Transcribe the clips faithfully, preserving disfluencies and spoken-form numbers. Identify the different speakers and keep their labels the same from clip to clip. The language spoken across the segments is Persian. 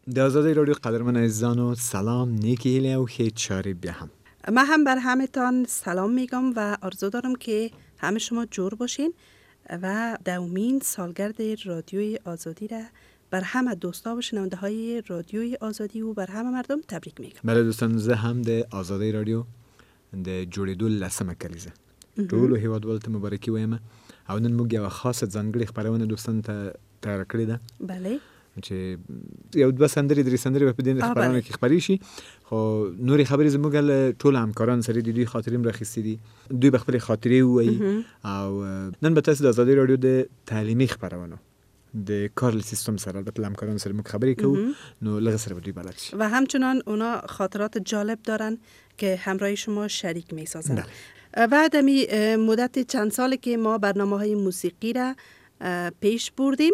Speaker 1: د آزادی رادیو قدرمن عزیزان و سلام، نیکی هیلی و خیلی چاری بیا هم.
Speaker 2: من هم بر همتان سلام میگم و آرزو دارم که همه شما جور باشین و دومین سالگرد رادیوی آزادی را بر همه دوستا و شنونده های رادیوی آزادی و بر همه مردم تبریک میگم.
Speaker 1: بله دوستان، زه هم د آزادی رادیو د جوړېدو لسمه کلیزه ټولو هیوادوالو ته مبارکي وایم او نن موږ یوه خاصه ځانګړې خپرونه دوستانو ته تیاره کړې ده.
Speaker 2: بله،
Speaker 1: چې یو دوه سندرې درې سندرې به په دې خپرونه کې خپرې شي، خو نورې خبرې زموږ له ټولو همکارانو سره د دوی خاطرې هم راخیستې دي، دوی به خپلې خاطرې ووایي او نن به تاسو د آزادي راډیو د تعلیمي خپرونو د کار سیستم سره البته همکارانو سره موږ خبرې کوو، نو لږ سره به دوی بلد شي
Speaker 2: و همچنان اونا خاطرات جالب دارن که همراه شما شریک می سازن. و دمی مدت چند سالی که ما برنامه های موسیقی را پیش بردیم،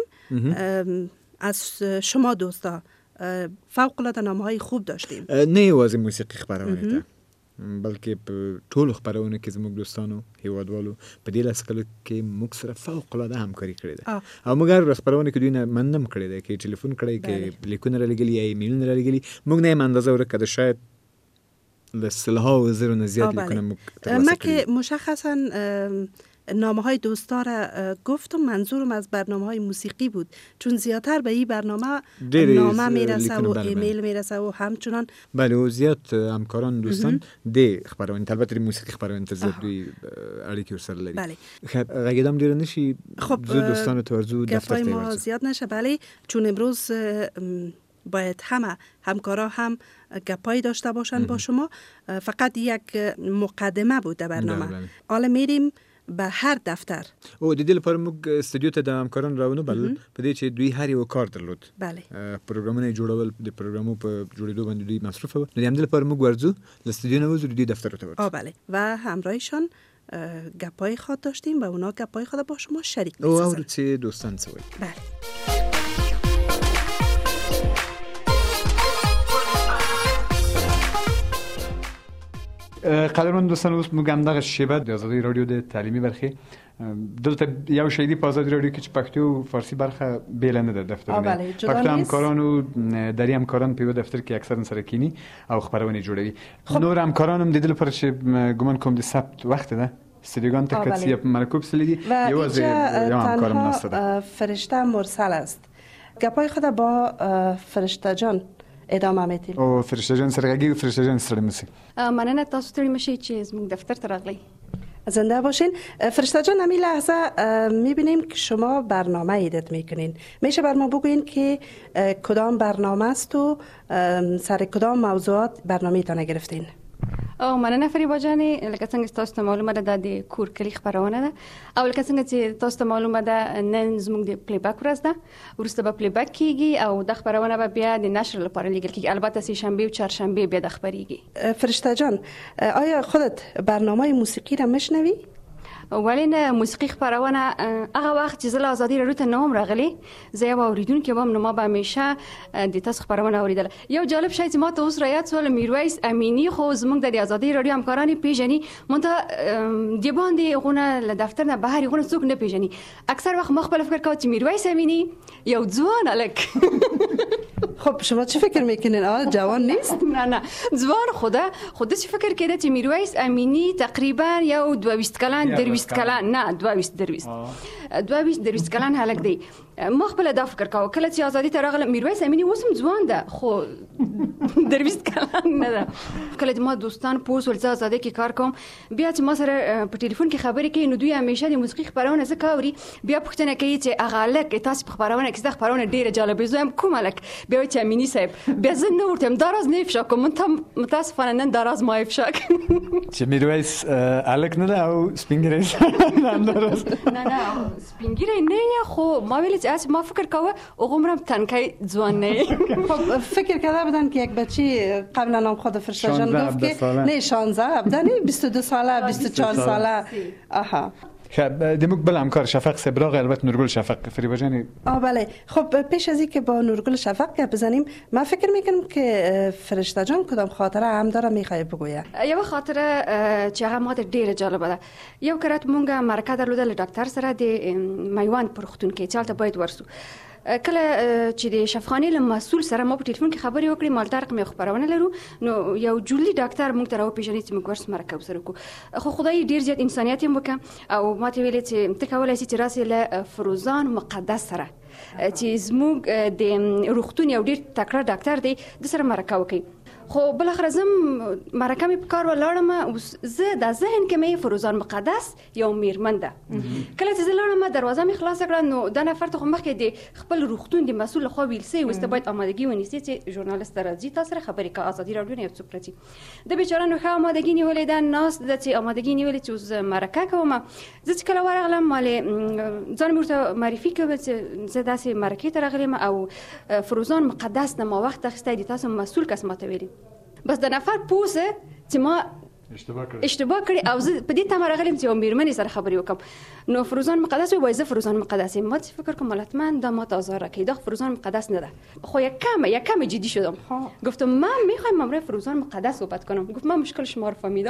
Speaker 2: از شما دوستا فوق العاده نامه‌های خوب داشتیم.
Speaker 1: نه یوازې موسیقي خبرونه ده، بلکې په ټولو خبرونه کې زموږ دوستانو هیوادوالو په دې لاس کلو کې موږ سره فوق العاده همکاري کړې ده او موږ هر خبرونه کې دوی نه مننم کړې ده، کې ټلیفون کړی، کې لیکونه را لګلي یا ایمیلونه را لګلي، موږ نه اندازه ورکړه شاید لسلها و زیرو نه زیاد لیکونه موږ
Speaker 2: ما که مشخصا نامه های دوستا را گفتم منظورم از برنامه های موسیقی بود، چون زیادتر به این برنامه نامه میرسه و ایمیل میرسه و همچنان
Speaker 1: بله و زیاد همکاران دوستان دی خبرونه البته موسیقی خبرونه ته زیاد دوی اړیکې ورسره لري.
Speaker 2: بله
Speaker 1: خب غږیدم ډیر نشي، خب زو دوستانو ته ورزو دفتر ته
Speaker 2: ما زیاد نشه. بله، چون امروز باید همه همکارا هم گپایی داشته باشن با شما، فقط یک مقدمه بود در برنامه. حالا میریم به هر دفتر
Speaker 1: او د دې لپاره موږ استودیو ته د همکارانو راونو بل په دې چې دوی هر یو کار درلود.
Speaker 2: بله،
Speaker 1: پروګرامونه جوړول د پروګرامو په جوړېدو باندې دوی مصروف وو، نو د همدې لپاره موږ ورځو د استودیو نه وځو دوی دفتر ته ورځو.
Speaker 2: بله، و همراهشان گپای خود داشتیم و اونا گپای خود با شما شریک
Speaker 1: می‌سازن. او اورو چې دوستان څه وایي.
Speaker 2: بله.
Speaker 1: قدرمن دوستان، اوس موږ هم دغه شیبه د آزادی رادیو د تعلیمي برخې دلته یو شی دی په آزادی رادیو کې چې پښتو او فارسی برخه بیل نه ده دفترونه، پښتو همکارانو دری همکاران په یو دفتر کې اکثرا سره کینی او خبرونه جوړوي. نور همکاران هم د دې لپاره چې ګومان کوم د سبت وخت ده استودیوګان ته کسي په مرکوب سلیدي
Speaker 2: یو ځای یو همکارم نسته فرشته مرسل است. گپای خود با فرشته جان ادامه میدیم.
Speaker 1: او فرشته جان سره غږی فرشته جان سره مسی.
Speaker 3: مننه تاسو ستړي مشئ چې زموږ دفتر ته راغلی.
Speaker 2: زنده باشین. فرشته جان، همین لحظه میبینیم که شما برنامه ایدیت میکنین. میشه بر ما بگوین که کدام برنامه است و سر کدام موضوعات برنامه تانه گرفتین؟
Speaker 3: او مننه فریبا جانې، لکه څنګه تاسو ته معلومه ده د کور کلی خبرونه ده، او لکه څنګه چې تاسو ته معلومه ده نن زموږ د پلی بک ورځ ده، وروسته به پلی بک کیږي او د خبرونه به بیا د نشر لپاره لیږل کیږي، البته سه شنبه او چهارشنبه بیا د خبريږي.
Speaker 2: فرشته جان، آیا خودت برنامه موسیقی را میشنوی؟
Speaker 3: ولی نه، موسیقی خبرونه هغه وخت چې زله آزادی رادیو ته نوم راغلی زه یو اوریدونکو وم، نو ما به همیشه د تاسو خبرونه اوریدل. یو جالب شی چې ما ته اوس را یاد سول، میرویس امینی خو زموږ د آزادی رادیو همکارانی پیژني، مونته دی باندې غونه له دفتر نه بهر غونه څوک نه پیژني. اکثر وخت ما خپل فکر کوم چې میرویس امینی یو ځوان الک.
Speaker 2: خب شما چه فکر میکنین؟ آه جوان نیست؟
Speaker 3: نه نه، ځوان خوده خوده چه فکر کرده چې میرویس امینی تقریبا یو دویست کلن درویست کلن نه دویست درویست دویست درویست کلن هلک دی. ما خپل دا فکر کاوه کله چې آزادی ته راغله میرویس امینی وسم ځوان ده، خو درویست کلن نه ده. کله چې ما دوستان پوس ولزه آزادی کې کار کوم، بیا چې ما سره په ټلیفون کې خبرې کوي، نو دوی همیشه د موسیقي خبرونه زه کاوري، بیا پوښتنه کوي چې هغه الک تاسو په خبرونه کې څه خبرونه ډیره جالبه زویم کوم الک، بیا چې امینی صاحب بیا زه نو ورته دراز نه افشا کوم، متاسفانه نن دراز ما افشا
Speaker 1: چې میرویس الک نه ده او سپینګری نه دراز
Speaker 3: نه نه سپینګری نه، خو ما ویل چې ما فکر کاوه عمرم تنکی ځوان نه.
Speaker 2: خب فکر کرده بودن که یک بچی قبلا نام خود فرشته جان گفت که نه شانزده بدنی بیست و دو ساله بیست و چهار ساله. آها
Speaker 1: خب دموک بله همکار شفق سبراغ البته نورگل شفق فریبا جانی.
Speaker 2: آه بله. خب پیش از این که با نورگل شفق گپ بزنیم، من فکر میکنم که فرشته جان کدام خاطره هم داره میخوای بگویه.
Speaker 3: یو خاطره چې هغه ماته ډیره جالبه ده. یو کرات مونږه مرکه درلوده له ډاکټر سره د میوند پرختون کې چالت باید ورسو. کله چې د شفاخانې له مسؤل سره ما په ټلیفون کې خبرې وکړې مالته رقم یې خپرونه لرو نو یو جولي ډاکټر موږ ته راوپېژني چې موږ ورس مرکه ورسره وکړو خو خدای ډېر زیات انسانیت یې وکړه او ما ته ویلې چې ته کولی شې چې راسې له فروزان مقدس سره چې زموږ د روغتون یو ډېر تکړه ډاکټر دی د سره مرکه وکړي خو بالاخره زم مرکه مې په کار ولاړم اوس زه د ذهن کې مې فروزان مقدس یو میرمن ده کله چې زه لاړم دروازه مې خلاصه کړه نو دا نفر ته خو مخکې د خپل روغتون د مسؤل لخوا ویل سوی اوس ته باید آمادګي ونیسي چې ژورنالیست راځي تاسو سره خبرې کوي ازادي راډیو نه یو څوک راځي د بیچاره نو ښه آمادګي نیولې ده ناست ده چې آمادګي نیولې چې اوس مرکه کوم زه چې کله ورغلم مالې ځان مې ورته معرفي کړه چې زه داسې مرکې ته راغلم او فروزان مقدس نه ما وخت اخیستی د تاسو مسؤل کس ماته ویلي بس د نفر پوسه چې ما اشتباه کړی او زه په دې تمه راغلم چې یو میرمنې سره خبرې وکړم نو فروزان مقدس وایي زه فروزان مقدس یم ما فکر کوم حتما دا ما آزار کوي دا فروزان مقدس نه ده خو یکم یکم جدی شدم گفتم من میخوایم امروز فروزان مقدس صحبت کنم گفت من مشکل شما رو فهمیدم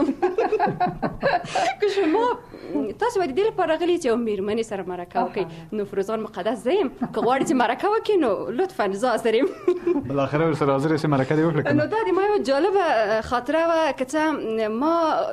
Speaker 3: که شما تاسو باید دل پر راغلی چې یو میرمنې سره مرکه وکړي نو فروزان مقدس زیم که غواړئ چې مرکه وکړي نو لطفا زه حاضر یم
Speaker 1: بالاخره ورسره حاضر یې مرکه دې وکړه
Speaker 3: نو دا د ما یو جالبه خاطره وه که څه ما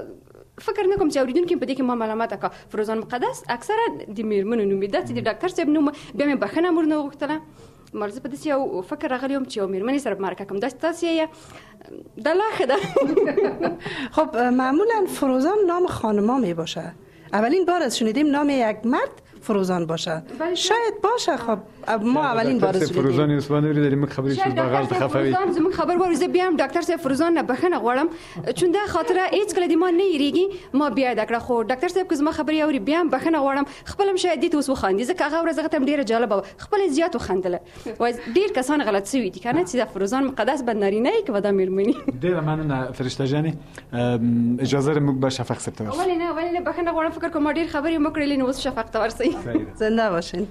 Speaker 3: فکر نه کوم چې اوریدونکي په دې کې ما معلومات وکړه فروزان مقدس اکثره د میرمنو نوم دی چې د ډاکټر صاحب نوم بیا مې بخښنه ورنه وغوښتله مال زه په داسې یو فکر راغلی وم چې یو میرمنې سره مرکه کوم داسې تاسې یې دا لا ښه ده
Speaker 2: خب معمولا فروزان نام خانما می باشه اولین بار از شنیدیم نام یک مرد فروزان باشه شاید باشه خب ما اولین بار از
Speaker 1: فروزان اسپانیایی داریم من خبری شد بغل تخفوی
Speaker 3: فروزان زمون خبر وارد بیام دکتر صاحب فروزان نه بخنه غواړم چون دا خاطره هیڅ کله دی ما نه یریږي ما بیا دکړه خو ډاکټر صاحب که زما خبري اوري بیام بخنه غواړم خپلم شاید دې اوس وخاندي ځکه هغه ورځ هغه تم ډیره جالبه خپل زیات وخندله وای ډیر کسان غلط سوي دي کنه چې دا فروزان مقدس بناري نه کې ودا میرمنی
Speaker 1: ډیر مننه فرشته جاني اجازه موږ به شفق صاحب ته
Speaker 3: ولی نه ولی نه بخنه غواړم فکر کوم ډیر خبري مو کړلې نو اوس شفق ته ورسي
Speaker 2: زنده باشین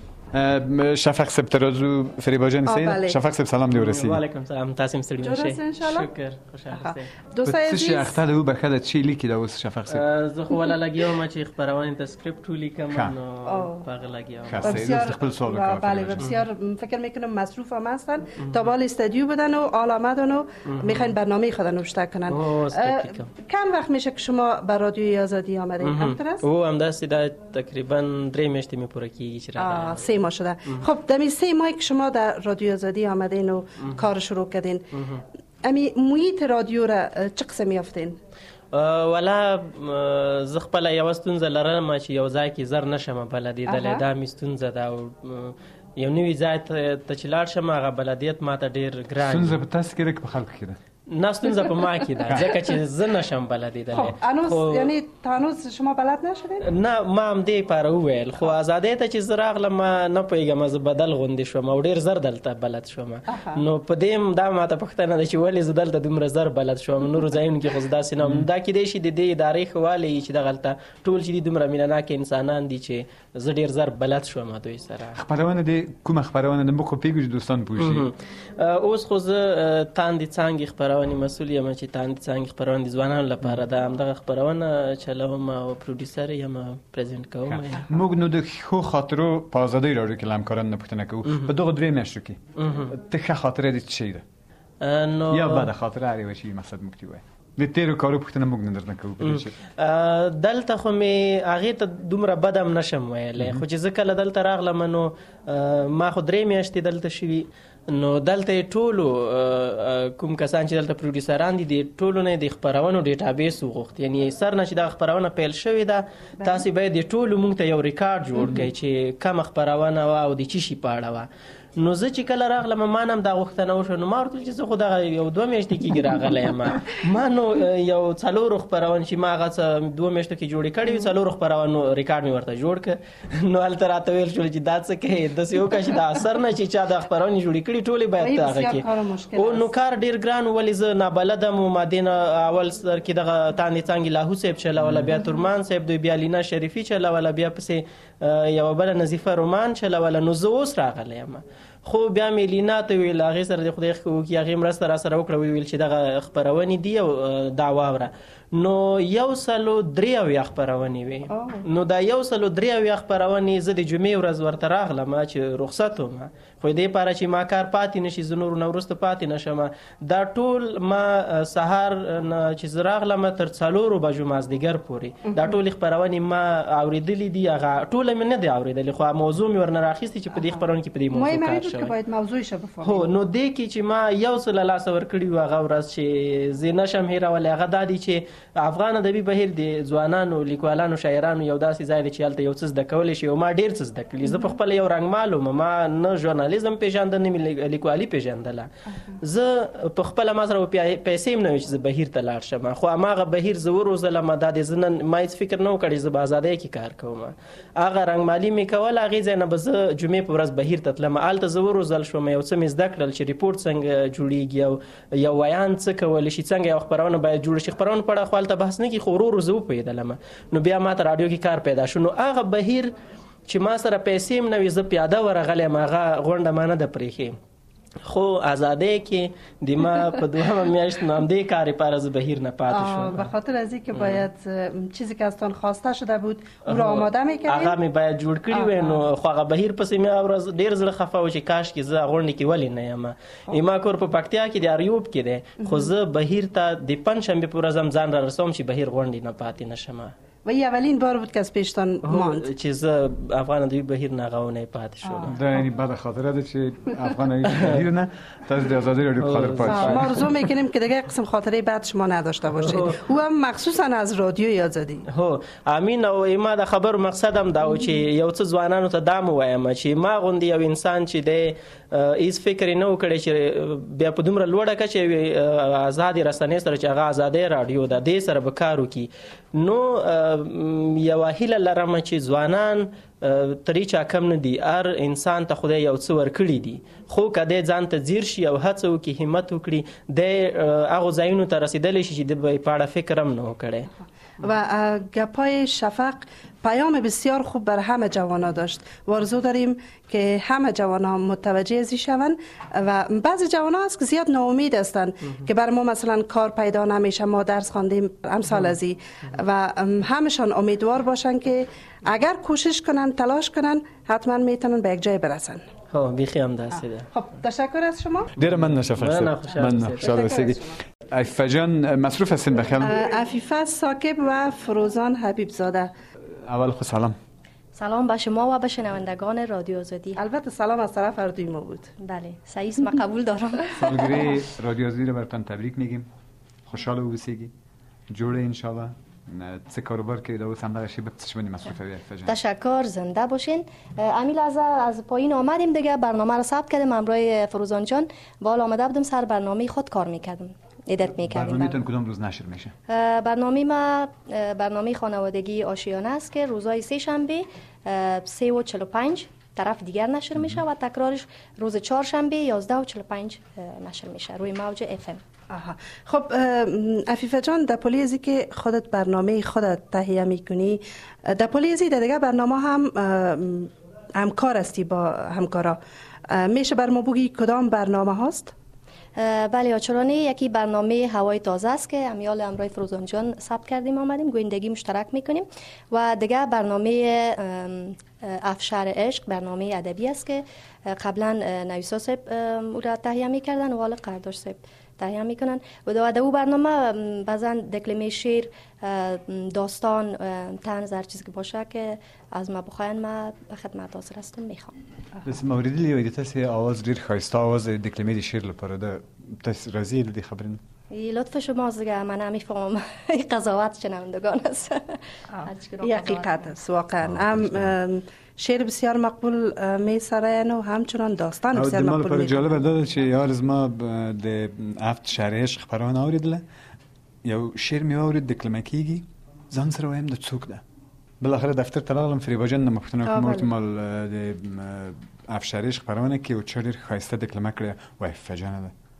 Speaker 1: شفق صاحب ترازو فریبا جان سید شفق صاحب سلام دی ورسی
Speaker 4: و علیکم سلام تاسو مستری
Speaker 2: میشه
Speaker 4: شکر خوشحال
Speaker 2: دوستای عزیز
Speaker 1: چی اختاد او بخدا چی لیکی دا وس شفق صاحب
Speaker 4: زه خو ولا لګیو ما چې خبرونه تسکریپت لیکم نو باغ لګیو
Speaker 1: بسیار خپل سوال
Speaker 2: وکړه بله بسیار فکر میکنم مصروف هم هستن تا بال استودیو بدن و آلامدن و میخواین برنامه خود نوشته کنن کم وقت میشه که شما بر رادیوی آزادی آمدید همینطور است
Speaker 4: او هم دست دا تقریبا درې میاشتې می پوره کیږي چې راغلی
Speaker 2: سه ماه شده خب دمی سه ماه که شما در رادیو آزادی آمدین و کار شروع کردین امی محیط رادیو را چه قسم یافتین
Speaker 4: ولا زه خپل یو ستونزه لرم چې یو ځای کې زر نشم بلدیدل دا می ستونزه ده او یو نوی ځای ته چې لاړ شم هغه بلدیت ماته ډیر ګران
Speaker 1: ستونزه په تاسو کې په خلکو کې ده
Speaker 4: نه ستونزه په ما کې ده ځکه چې زه نشم بلدیدل
Speaker 2: انوس یعنی تانوس شما بلد نشدین
Speaker 4: نه ما هم دې پاره وویل خو آزادۍ ته چې زه راغلم نه پوهېږم زه بدل غوندې شوم او ډېر زر دلته بلد شوم نو په دې دا ماته پوښتنه ده چې ولې زه دلته دومره زر بلد شوم نورو ځایونو کې خو زه داسې نه وم دا کیدای شي د دې ادارې ښه والی چې دغلته ټول چې دي دومره مینهناک انسانان دي چې زه ډېر زر بلد شوم دوی سره
Speaker 1: خپرونه دې کومه خپرونه ده موږ خو پوهېږو چې دوستان پوه شي
Speaker 4: اوس خو زه تاندې څانګې خپرونې مسؤل یم چې تاندې څانګې خپرونه د ځوانانو لپاره ده همدغه خپرونه چلوم او پروډیوسر یم پرزنټ کوم
Speaker 1: موږ نو د ښو خاطرو په ازادۍ راډیو کې له همکارانو نه پوښتنه کوو په دغه درې میاشتو کې ته ښه خاطره دې څه ده
Speaker 4: نو
Speaker 1: یا بده خاطره هر یوه شي مقصد موږ ته ووایه د تیرو کارو پوښتنه موږ نه درنه کوو
Speaker 4: دلته خو مې هغې ته دومره بد هم نشم ویلی خو چې زه کله دلته راغلم نو ما خو درې میاشتې دلته شوي نو دلته ټولو کوم کسان چې دلته پروډیوسران دي د ټولو نه د خپرونو ډیټابیس وغوښت یعنی سر نه چې دا خپرونه پیل شوې ده تاسې باید د ټولو موږ ته یو ریکارډ جوړ کړئ چې کومه خپرونه وه او د څه شي په اړه وه نو زه چې کله راغلم ما هم دا غوښتنه وشوه نو ما ورته ویل چې زه خو دغه یو دوه میاشتې کېږي راغلی یم ما نو یو څلورو خپرونې چې ما هغه څه دوه میاشتو کې جوړې کړې وي څلورو خپرونو ریکارډ مې ورته جوړ کړ نو هلته راته ویل شول چې دا څه کوې داسې وکړه چې دا اثر نه چې چا دا خپرونې جوړې کړي ټولې باید ته هغه کې او نو کار ډېر ګران ولې زه نابلدم و ما دې نه اول سر کې دغه تاندې څانګې لاهو صاحب چلوله بیا ترمان صاحب دوی بیا لینا شریفي چلوله بیا پسې یوه بله نظیفه رومان چلوله نو زه اوس راغلی یم خو بیا مې لینا ته ویل هغې سره د خدای وکړي هغې مرسته را سره وکړه ویل چې دغه خپرونې دي او دا واوره نو یو سلو درې اویا خپرونې وې نو دا یو سلو درې اویا خپرونې زه د جمعې ورځ ورته راغلم چې رخصت وم خو دې لپاره چې ما کار پاتې نشي زه نور نه وروسته پاتې نشم دا ټول ما سهار چې زه راغلم تر څلورو بجو مازدیګر پورې دا ټولې خپرونې ما اورېدلې دي هغه ټوله مې نه دی اورېدلې خو موضوع مې ورنه راخیستې چې په دې خپرونه کې په دې موضوع کار شوی
Speaker 2: باید موضوع شه بفهمو
Speaker 4: هو نو دې کې چې ما یو څه له لاسه ورکړي وو هغه ورځ چې زه نشم هېرولی هغه دا دی چې افغان ادبي بهیر د ځوانانو لیکوالانو شاعرانو یو داسې ځای دی چې هلته یو څه زده کولی شي او ما ډېر څه زده کړي زه په خپله یو رنګمال وم ما نه ژورنالیزم پېژانده نه مې لیکوالي پېژندله زه په خپله ما سره پیسې هم نه وي چې زه بهیر ته لاړ شم خو هماغه بهیر زه وروزلم دا د زه نن ما هېڅ فکر نه و کړی زه به ازادۍ کې کار کوم هغه رنګمالي مې کوله هغې ځای نه به زه جمعې په ورځ بهیر ته تلم هلته زه وروزل شوم یو څه مې زده کړل چې ریپورټ څنګه جوړېږي او یو ویان څه کولی شي څنګه یو خپرونه باید جوړه شي خپرونه په اړه خو هلته بحث نه کړي خو ورو ورو زه وپوهېدلم نو بیا ما ته راډیو کې کار پیدا شو نو هغه بهیر چې ما سره پیسې هم نه وي زه پیاده ورغلی یم هغه غونډه ما نه ده پرېښې خو ازادۍ کې د ما په دوهمه میاشت نو همدې کار لپاره زه بهیر نه پاتې شدم
Speaker 2: به خاطر از اینکه باید چیزی که از تان خواسته شده بود او را آماده میکردین
Speaker 4: هغه مې باید جوړ کړي وی نو خو هغه بهیر پسې مې ورځ ډېر زړه خفه و چې کاش کې زه غونډې کې ولې نه یم ایما کور په پکتیا کې د اریوب کې دی خو زه بهیر ته د پنجشنبې په ورځ هم ځان را رسوم چې بهیر غونډې نه پاتې نشم
Speaker 2: و این اولین بار بود که از پیشتان ماند
Speaker 4: چې زه افغان ادبي بهیر نه غونه پاتې شدم
Speaker 1: دا یعنی بد خاطره ده چې افغان ادبی بهیر نه تاز د آزادی رادیو خاطر پاتې
Speaker 2: ما آرزو میکنیم که دیگه قسم خاطره بعد شما نداشته باشید او هم مخصوصا از رادیوی آزادی
Speaker 4: هو امین او ما د خبر مقصد هم دا و چې یو څه ځوانانو ته دا مو وایم چې ما غوندي یو انسان چې دی هیڅ فکر نه وکړي چې بیا په دومره لوړه کچه آزادي رسنۍ سره چې هغه آزادۍ رادیو ده دې سره به کار وکړي نو یوه هیله لرم چې ځوانان تر هیچا کم نه دي هر انسان ته خدای یو څه ورکړي دي خو که دی ځان ته ځیر شي او هڅه وکړي همت وکړي دی هغو ځایونو ته رسیدلی شي چې د به یې په اړه فکر هم نه وکړی
Speaker 2: و گپای شفق پیام بسیار خوب بر همه جوانا داشت و آرزو داریم که همه جوانا متوجه ازی شوند و بعضی جوانا هست که زیاد ناامید هستند که بر ما مثلا کار پیدا نمیشه ما درس خواندیم امثال ازی و همشان امیدوار باشن که اگر کوشش کنن تلاش کنن حتما میتونن به یک جای برسن
Speaker 4: ها بیخی هم دسته ده
Speaker 2: خب تشکر از شما
Speaker 1: دیر من نشفر من خوشحال بسیدی عفیفه جان مصروف هستین بخیر
Speaker 2: عفیفه ساکب و فروزان حبیب زاده
Speaker 1: اول خود سلام
Speaker 5: سلام به شما و به شنوندگان رادیو آزادی
Speaker 2: البته سلام از طرف رادیوی ما بود
Speaker 5: بله سعیس ما قبول دارم
Speaker 1: سالگرد رادیو آزادی رو براتون تبریک میگیم خوشحال و بسیگی جوړه ان شاء الله څه کاروبار کې دا اوس هم دغه شی به څه باندې مصرفه وي
Speaker 5: تشکر زنده باشین امیل از از پایین آمدیم دیگه برنامه رو ثبت کردیم همراه فروزان جان بالا آمده بودم سر برنامه خود کار میکردم ادیت میکردیم
Speaker 1: برنامه‌تون کدام روز نشر میشه
Speaker 5: برنامه ما برنامه خانوادگی آشیانه است که روزهای سه شنبه سه و چهل و پنج طرف دیگر نشر میشه و تکرارش روز چهارشنبه یازده و چهل و پنج نشر میشه روی موج اف ام.
Speaker 2: آها. خب عفیفه جان در پلی ازی که خودت برنامه خودت تهیه میکنی در پلی ازی در دیگه برنامه هم همکار هستی با همکارا میشه بر ما بگی کدام برنامه هاست؟
Speaker 5: بله آچرانه یکی برنامه هوای تازه است که امیال امرای فروزان جان ثبت کردیم آمدیم گویندگی مشترک میکنیم و دیگه برنامه افشار عشق برنامه ادبی است که قبلا نویسا صاحب او را تهیه میکردن و حالا قرداش صاحب تهیه میکنن و در او برنامه بعضا دکلمه شعر داستان طنز هر چیزی که باشه که از ما بخواین ما به خدمت حاضر هستم میخوام
Speaker 1: بس موردی لیوی تاسی آواز ډیر خایسته آواز دکلمه شعر لپاره ده تاس راضی دی خبرین
Speaker 5: لطف شماست دیگه من نمیفهمم این قضاوت شنوندگان است
Speaker 2: این حقیقت است واقعا هم شعر بسیار مقبول می سراین و همچنان داستان بسیار مقبول می
Speaker 1: جالب ده چې یار از ما د افت شعر عشق خبرونه اوریدله یو شعر می اورید دکلمه کیږي ځان سره وایم د څوک ده بالاخره دفتر ته راغلم فریبا جان نه مختنه کوم مال د افت شعر عشق خبرونه کې او چا ډیر خایسته دکلمه کړه وای فجانه ده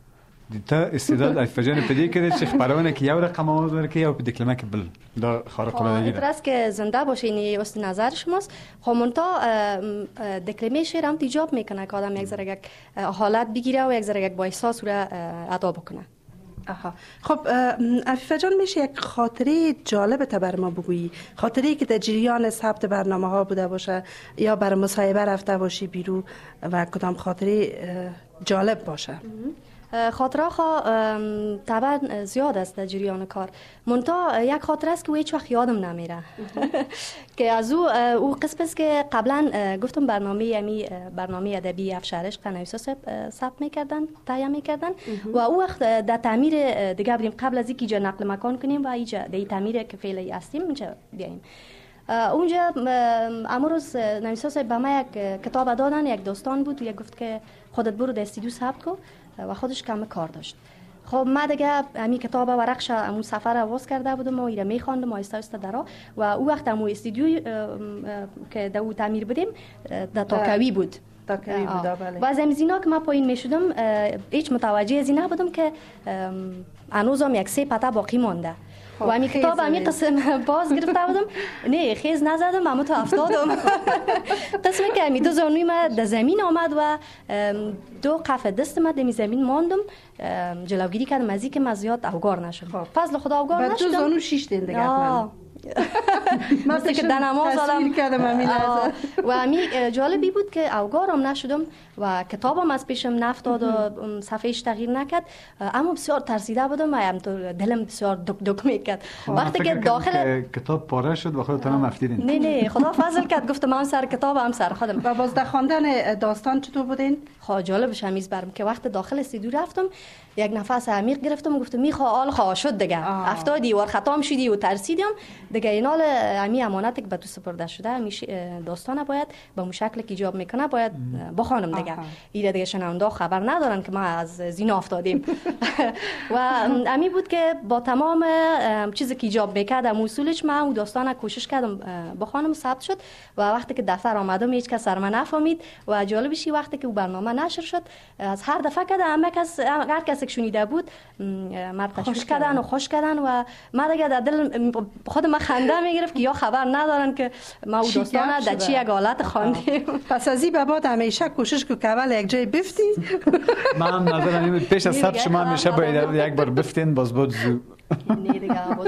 Speaker 1: تا استعداد افجان پدی کرده چه خبرونه که یو رقم آواز داره که یا په دکلمه که بل دا خارق العاده
Speaker 5: ده است که زنده باشه این است نظر شماست. خب منتها دکلمه شعر هم ایجاب میکنه که آدم یک ذره یک حالت بگیره و یک ذره یک با احساس رو ادا بکنه.
Speaker 2: آها. خب عفیفه جان میشه یک خاطره جالب تا بر ما بگویی؟ خاطره که در جریان ثبت برنامه ها بوده باشه یا بر مصاحبه رفته باشی بیرو و کدام خاطره جالب باشه؟
Speaker 5: خاطره ها طبعا زیاد است در جریان کار. منتها یک خاطره است که هیچ وقت یادم نمیره که از او او قسم است که قبلا گفتم برنامه یمی برنامه ادبی افشار عشق نویسا ثبت میکردن تهیه میکردن و او وقت در تعمیر دیگه بودیم قبل از اینکه اینجا نقل مکان کنیم و اینجا در تعمیر که فعلی هستیم اینجا بیاییم. اونجا امروز نویسا صاحب به ما یک کتاب دادن، یک داستان بود و یک گفت که خودت برو در استودیو ثبت کن و خودش کم کار داشت. خب ما دیگه همین کتاب ورقش همون سفر آواز کرده بودم و ایره میخواندم آهسته آهسته درا و او وقت همون استودیو که در او تعمیر بودیم در تاکوی بود.
Speaker 2: تاکوی بود بله.
Speaker 5: و از زمینا که ما پایین میشدم هیچ متوجه از این نبودم که هنوزم یک سه پتا باقی مانده. و همین کتاب همین قسم باز گرفته بودم، نه خیز نزدم اما تو افتادم. قسمی که همین دو زانوی ما در زمین آمد و دو قفه دست ما در زمین ماندم، جلوگیری کردم از اینکه من زیاد اوگار نشم. فضل خدا اوگار نشدم.
Speaker 2: بعد دو زانو شیش دین دیگه حتما.
Speaker 5: مثل که دنماز
Speaker 2: تصویر کردم همین لحظه.
Speaker 5: و همین جالبی بود که اوگارم نشدم و کتابم از پیشم نفتاد و صفحهش تغییر نکرد، اما بسیار ترسیده بودم و همطور دلم بسیار دک دک میکرد. وقتی که داخل
Speaker 1: کتاب پاره شد و خودتون هم افتیدین.
Speaker 5: نه نه خدا فضل کرد، گفتم من سر کتاب هم سر خودم.
Speaker 2: و باز در خواندن داستان چطور بودین؟
Speaker 5: خب جالبش همیز برم که وقت داخل استودیو رفتم یک نفس عمیق گرفتم و گفتم میخوا آل خواه شد دیگه افتادی و خطام شدی و ترسیدم دیگه. اینال امی امانت که به تو سپرده شده همیش داستان باید به اون شکل که ایجاب میکنه باید بخوانم دیگه. ایره دیگه شنونده خبر ندارن که ما از زینا افتادیم. و امی بود که با تمام چیزی که ایجاب میکردم اصولش من اون داستان کوشش کردم بخوانم ثبت شد و وقتی که دفتر آمدم هیچ کس سر من نفهمید و جالبش وقتی که اون برنامه نشر شد از هر دفعه که همه کس هر کسی که شنیده بود مرد تشویق کردن و خوش کردن و من دیگه در دل خود من خنده میگرفت که یا خبر ندارن که ما اون داستان در چی یک حالت خواندیم.
Speaker 2: پس از این به بعد همیشه کوشش کو که اول یک جای بفتی.
Speaker 1: من نظرم این پیش از ثبت شما همیشه باید یک بار بفتین باز بود زو.
Speaker 5: نه دیگه باز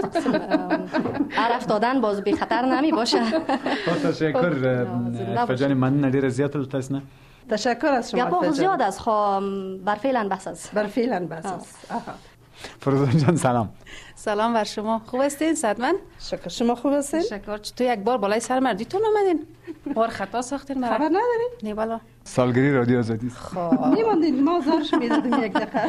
Speaker 5: عرف دادن باز بی خطر نمی باشه.
Speaker 1: تشکر فجانی من ندیر زیاد التسنه.
Speaker 2: تشکر از شما.
Speaker 5: گپا زیاد از خو بر فعلا بس است.
Speaker 2: بر فعلا بس است.
Speaker 1: فروزان جان سلام.
Speaker 6: سلام بر شما. خوب هستین صدمن؟
Speaker 2: شکر. شما خوب هستین؟
Speaker 6: شکر. چطور یک بار بالای سر مردیتون اومدین؟ بار خطا ساختین مرا؟
Speaker 2: خبر ندارین؟
Speaker 6: نه بالا.
Speaker 1: سالگیری رادیو آزادی.
Speaker 2: خب میموندین ما زارش میدادیم یک دقیقه.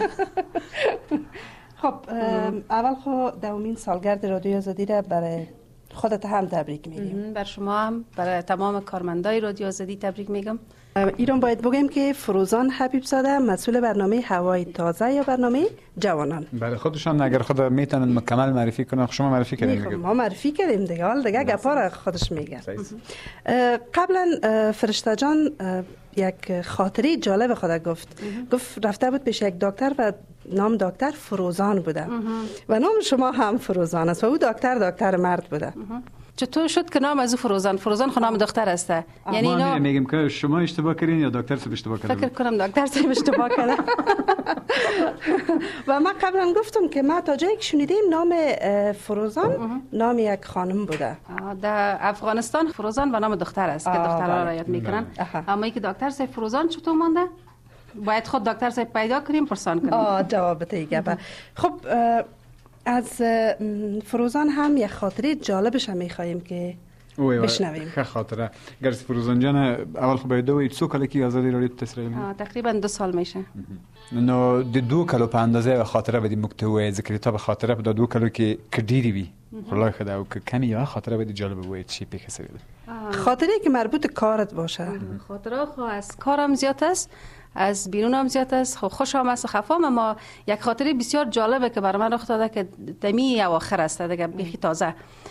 Speaker 2: خب اول خو دومین سالگرد رادیو آزادی را برای خودت هم تبریک میگیم.
Speaker 6: بر شما هم برای تمام کارمندای رادیو آزادی تبریک میگم.
Speaker 2: ایران باید بگیم که فروزان حبیب زاده مسئول برنامه هوای تازه یا برنامه جوانان.
Speaker 1: برای خودشان اگر خود میتونن مکمل معرفی کنن شما معرفی کردین.
Speaker 2: ما معرفی کردیم دیگه، حال دیگه گپا را خودش میگه. قبلا فرشته جان یک خاطره جالب خود گفت. گفت رفته بود پیش یک دکتر و نام دکتر فروزان بوده و نام شما هم فروزان است و او دکتر دکتر مرد بوده.
Speaker 6: چطور شد که نام از او فروزان؟ فروزان خود نام دختر است.
Speaker 1: یعنی ما میگیم که شما اشتباه کردین یا دکتر صاحب اشتباه کرده؟
Speaker 6: فکر کنم دکتر صاحب اشتباه کرده.
Speaker 2: و ما قبلا گفتم که ما تا جایی که شنیدیم نام فروزان نام یک خانم بوده.
Speaker 6: در افغانستان فروزان به نام دختر است که دخترها را یاد میکنن. اما اینکه دکتر صاحب فروزان چطور مانده؟ باید خود دکتر صاحب پیدا کنیم پرسان کنیم.
Speaker 2: آه جواب دیگه. خب از فروزان هم یک خاطره جالبش هم میخواییم که بشنویم.
Speaker 1: خیلی خاطره. گرس فروزان جان اول خب باید دوید سو کلی که آزادی رادیو تسریع می؟
Speaker 6: تقریبا دو سال میشه.
Speaker 1: نو د دو کلو په اندازه خاطره بدی مکتوب ذکر تا به خاطره به دو کلو که کدیری وی. خدای خدا و که کمی یا خاطره بدی جالب بود چی پیک سریده.
Speaker 2: خاطره که مربوط کارت باشه.
Speaker 6: خاطره خو از کارم زیاد است. از بیرون هم زیاد است. خب خوشم است خفام، اما یک خاطره بسیار جالبه که برای من رخ داده که دمی اواخر است دیگه، بیخی تازه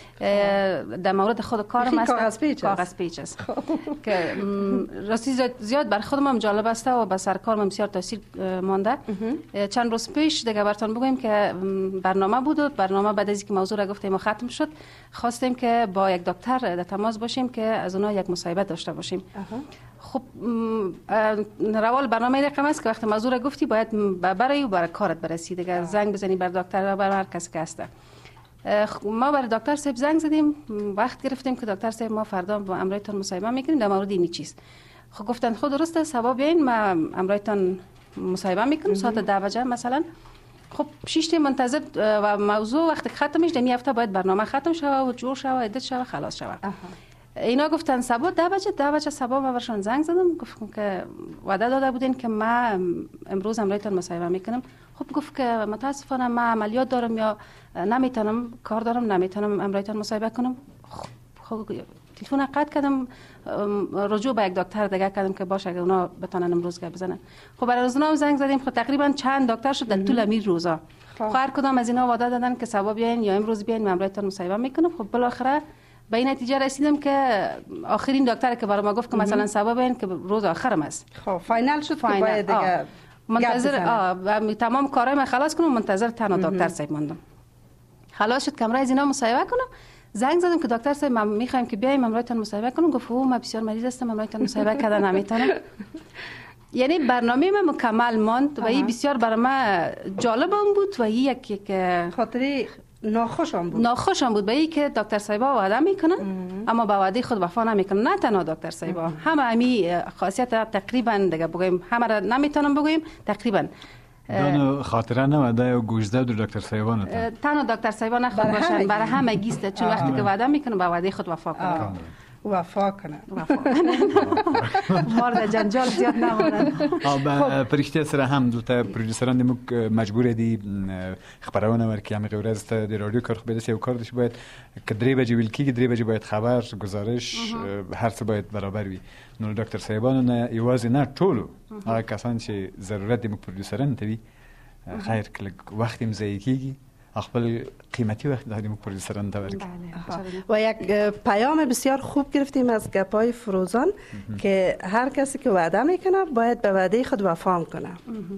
Speaker 6: در مورد خود کارم است.
Speaker 2: کاغذ پیچ است.
Speaker 6: کاغذ پیچ است که راستی زیاد بر خودم هم جالب است و به سر کارم بسیار تاثیر مانده. چند روز پیش دیگه براتون بگویم که برنامه بود و برنامه بعد از اینکه موضوع را گفتیم و ختم شد، خواستیم که با یک دکتر در تماس باشیم که از اونها یک مصاحبه داشته باشیم. خب روال برنامه رقم است که وقتی موضوع را گفتی باید برای و برای کارت برسی دیگه، زنگ بزنی بر دکتر و بر هر کسی که هست. ما برای دکتر صاحب زنگ زدیم، وقت گرفتیم که دکتر صاحب ما فردا با امرایتان مصاحبه میکنیم در مورد این چیز. خب گفتن خود درسته، سبا بیاین ما امرایتان مصاحبه میکنیم ساعت ده بجه مثلا. خب شش تا منتظر و موضوع وقتی ختم میشه می هفته باید برنامه ختم شوه و جور شوه ادیت شوه خلاص شوه. اینا گفتن سبا ده بجه ده بجه سبا ما برشان زنگ زدم، گفتم که وعده داده بودین که ما امروز امرایتان مصاحبه میکنم. خب گفت که متاسفانه ما عملیات دارم یا نمیتونم، کار دارم، نمیتونم امرایتان مصاحبه کنم. خب تلفن قطع کردم، رجوع به یک دکتر دیگه کردم که باشه اگه اونا بتونن امروز گپ بزنن. خب برای روزنامه زنگ زدیم، خب تقریبا چند دکتر شد در طول امیر روزا. خب هر کدام از اینا وعده دادن که سبا بیاین یا امروز بیاین امرایتان مصاحبه میکنم. خب بالاخره به این نتیجه رسیدم که آخرین دکتر که برای ما گفت که مثلا سبا بیاین که روز آخرم است.
Speaker 2: خب فاینال شد که باید دیگه
Speaker 6: منتظر آه تمام کارهای من خلاص کنم، منتظر تنها دکتر صاحب موندم. خلاص شد که امروز از اینا مصاحبه کنم. زنگ زدم که دکتر صاحب ما میخوایم که بیایم امرایتان مصاحبه کنم. گفت او ما بسیار مریض هستم، امرایتان مصاحبه کردن نمیتونم. یعنی برنامه من مکمل ماند و این بسیار برای من جالب هم بود و یک یک
Speaker 2: خاطری ناخوشم بود.
Speaker 6: ناخوشم بود به این که دکتر صاحبا وعده میکنن اما با وعده خود وفا نمیکنن. نه تنها دکتر صاحبا، همه امی خاصیت تقریبا دیگه بگویم همه را نمیتونم بگویم تقریبا.
Speaker 1: دانو خاطره نمیده و گوشده دو دکتر صاحبان تا
Speaker 6: تنها دکتر صاحبان نخواد باشن، برای همه گیسته، چون وقتی که وعده میکنن با وعده خود وفا کنن.
Speaker 2: وفا کنه
Speaker 6: وفا مارد جنجال زیاد نمونن.
Speaker 1: پرشته سره هم دلتا پروډوسران دمو مجبور دي خبرونه ورکړي، هم غوړز ته د رادیو کار خو به داسې یو کار دي چې باید که درې بجې ویل کېږي درې بجې باید خبر گزارش هر څه باید برابر وي. نو ډاکټر صاحبانو نه یوازې نه ټولو هغه کسان چې ضرورت دمو پروډوسران ته وي خیر کله وخت هم ضایع کېږي خپل قیمتی وقت دادیم پروډوسران ته ورکړي.
Speaker 2: و یک پیام بسیار خوب گرفتیم از گپای فروزان که هر کسی که وعده میکنه باید به وعده خود وفا کنه.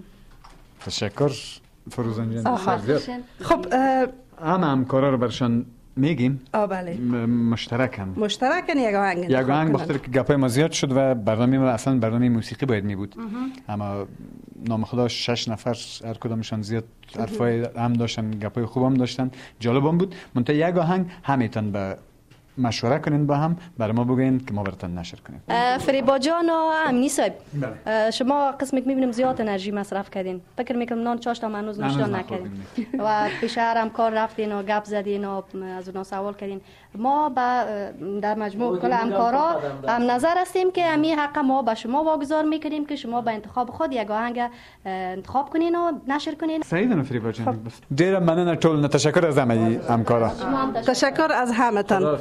Speaker 1: تشکر فروزان جان.
Speaker 2: خب
Speaker 1: همه همکارا رو برشان میگیم.
Speaker 2: آ بله.
Speaker 1: مشترک هم.
Speaker 2: مشترک یک آهنگ.
Speaker 1: یک آهنگ بخاطر که گپای ما زیاد شد و برنامه ما اصلا برنامه موسیقی باید می بود. اما نام خدا شش نفر هر کدامشان زیاد حرفای هم داشتن، گپای خوب هم داشتن، جالب هم بود. منتها یک آهنگ همیتون به مشوره کنین با هم برای ما بگین که ما براتون نشر کنیم.
Speaker 5: فریبا جان و امینی صاحب شما قسمی که میبینیم زیاد انرژی مصرف کردین، فکر میکنم نان چاشت هم هنوز نوشیدن نکردین و پیش هرم کار رفتین و گپ زدین و از اونا سوال کردین. ما با در مجموع کل همکارا هم نظر هستیم که امی حق ما به شما واگذار میکنیم که شما به انتخاب خود یک آهنگ انتخاب کنین و نشر کنین.
Speaker 1: صحیح ده فریبا جان. ډیر مننه ټول، نه تشکر از همه همکارا.
Speaker 2: تشکر از همتون.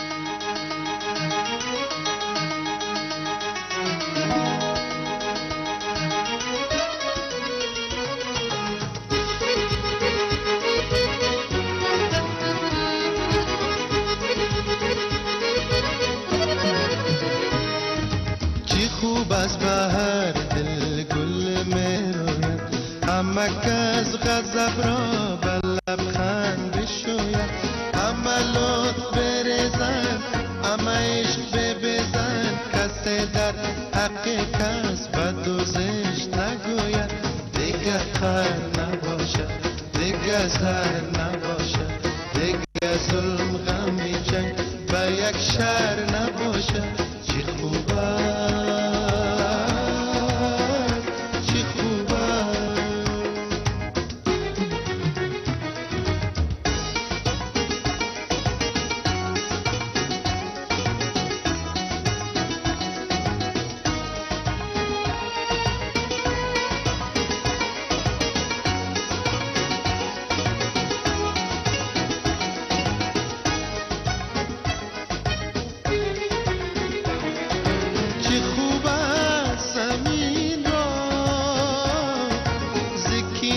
Speaker 7: خوب از بهر دل گل میروید، همه کس غضب را به لبخند بشوید، همه لطف بریزن همه عشق ببزن، کسی در حق کس بد و زشت نگوید. دیگه خیر نباشه، دیگه زر نباشه، دیگه ظلم غمی جنگ به یک شهر نباشه. چی خوبه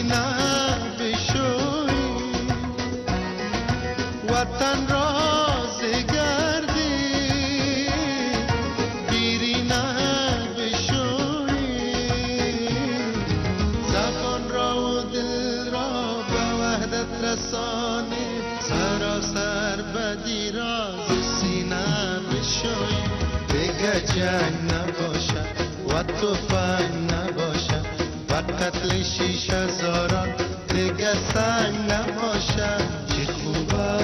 Speaker 7: دیرینه بشوی وطن راز گردی دیرینه بشوی زبان را و دل را به وحدت رسانی سراسر بدی راز سینه بشوی دیگه جنگ نباشه و توفنگ نباشه و قتل شیش هزاران دیگه سنگ نباشه چی خوبه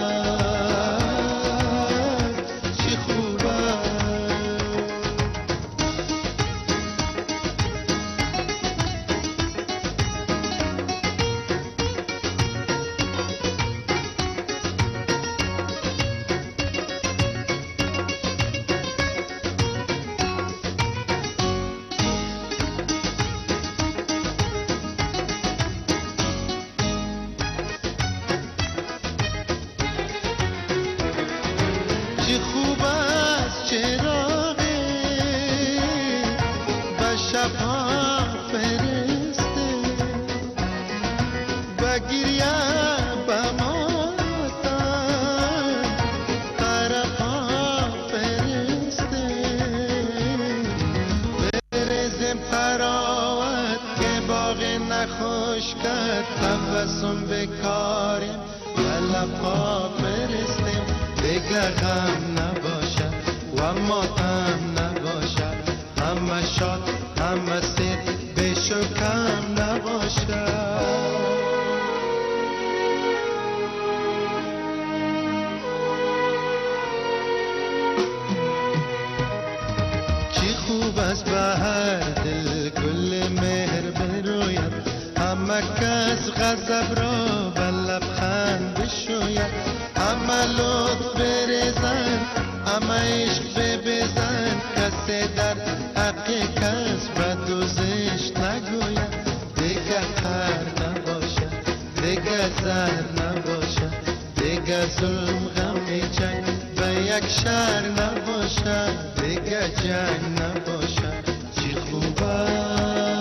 Speaker 7: چی خوبه چی خوب است چراغی به شبها فرسته به گریه به ماتم طرفها فرسته برزم تراوت که باغ نخوش کرد تبسم بکاریم به لبها فرستیم دیگه غم نباشه و ماتم نباشه همه شاد همه سید بیش و کم نباشه چی خوب است به هر دل گل مهر بروید همه کس غضب را به لبخند بشوید همه لطف بریزن همه عشق ببزن کسی در حق کس بد و زشت نگوید دیگه قهر نباشه دیگه زهر نباشه دیگه ظلم غم جنگ به یک شهر نباشه دیگه جنگ نباشه چی خوبه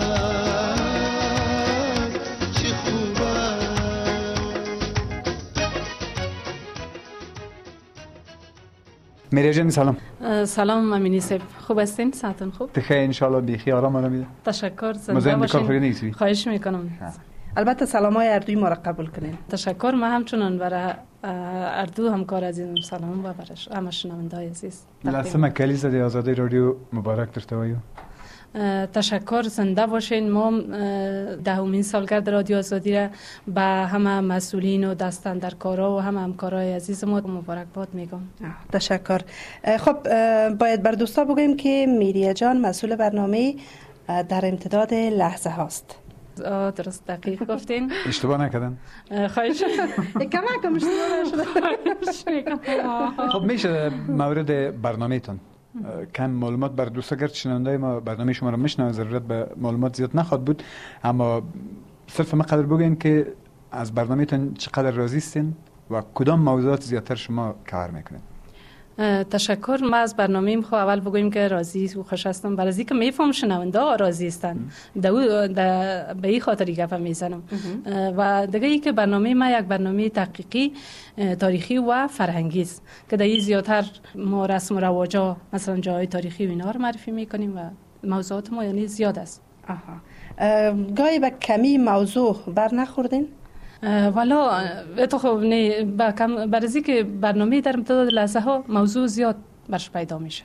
Speaker 1: میریا جان سلام.
Speaker 6: سلام امینی صاحب، خوب هستین؟ ساعتون خوب؟
Speaker 1: بخیر ان شاء الله بخیر آرام آرامیده.
Speaker 6: تشکر، زنده باشین. خواهش میکنم.
Speaker 2: البته سلامای اردوی ما را قبول کنین.
Speaker 6: تشکر. ما همچنان برای اردو همکار عزیزم سلام و برش همه شنونده‌های عزیز.
Speaker 1: لازم کلیز دی آزادی رادیو مبارک داشته باشید.
Speaker 6: تشکر، زنده باشین. ما دهمین سالگرد رادیو آزادی را به همه مسئولین و دستاندرکارا و همه همکارای عزیز ما مبارکباد میگم.
Speaker 2: تشکر. خب باید بر دوستا بگویم که میریا جان مسئول برنامه در امتداد لحظه هاست.
Speaker 6: درست دقیق گفتین.
Speaker 1: اشتباه نکردن؟
Speaker 6: خواهش
Speaker 2: کم کم اشتباه
Speaker 6: نشده.
Speaker 1: خب میشه مورد برنامه تون کم معلومات بر دوستا گرد شنونده ما برنامه شما رو میشنوه، ضرورت به معلومات زیاد نخواد بود، اما صرف ما قدر بگین که از برنامه تون چقدر راضی هستین و کدام موضوعات زیادتر شما کار میکنین؟
Speaker 6: تشکر. ما از برنامه ایم خو اول بگویم که راضی و خوش هستم، برای اینکه میفهم شنونده ها راضی هستن دو به این خاطری گپ میزنم. و دیگه ای که برنامه ما یک برنامه تحقیقی تاریخی و فرهنگی است که در این زیادتر ما رسم و رواجا مثلا جای تاریخی و اینا رو معرفی میکنیم و موضوعات ما یعنی زیاد است.
Speaker 2: آها. گاهی به کمی موضوع بر نخوردین؟
Speaker 6: والا تو خب نه برای که برنامه در امتداد لحظه ها موضوع زیاد برش پیدا میشه،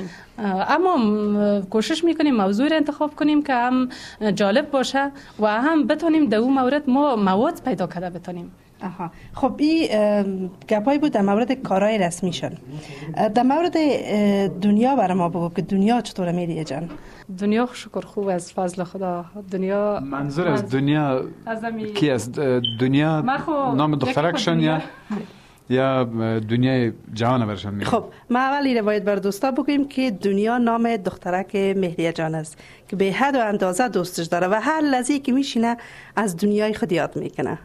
Speaker 6: اما کوشش میکنیم موضوع را انتخاب کنیم که هم جالب باشه و هم بتونیم در اون مورد ما مواد پیدا کرده بتونیم.
Speaker 2: آها. خب این گپایی بود در مورد کارهای رسمیشون. در مورد دنیا برای ما بگو که دنیا چطوره میریا جان؟
Speaker 6: دنیا شکر خوب از فضل خدا. دنیا
Speaker 1: منظور از دنیا کی است؟ دنیا نام دخترکشون یا یا دنیای جهان برشان میگه؟
Speaker 2: خب ما اولی روایت بر دوستا بگویم که دنیا نام دخترک میریا جان است که به حد و اندازه دوستش داره و هر لحظه‌ای که میشینه از دنیای خود یاد میکنه.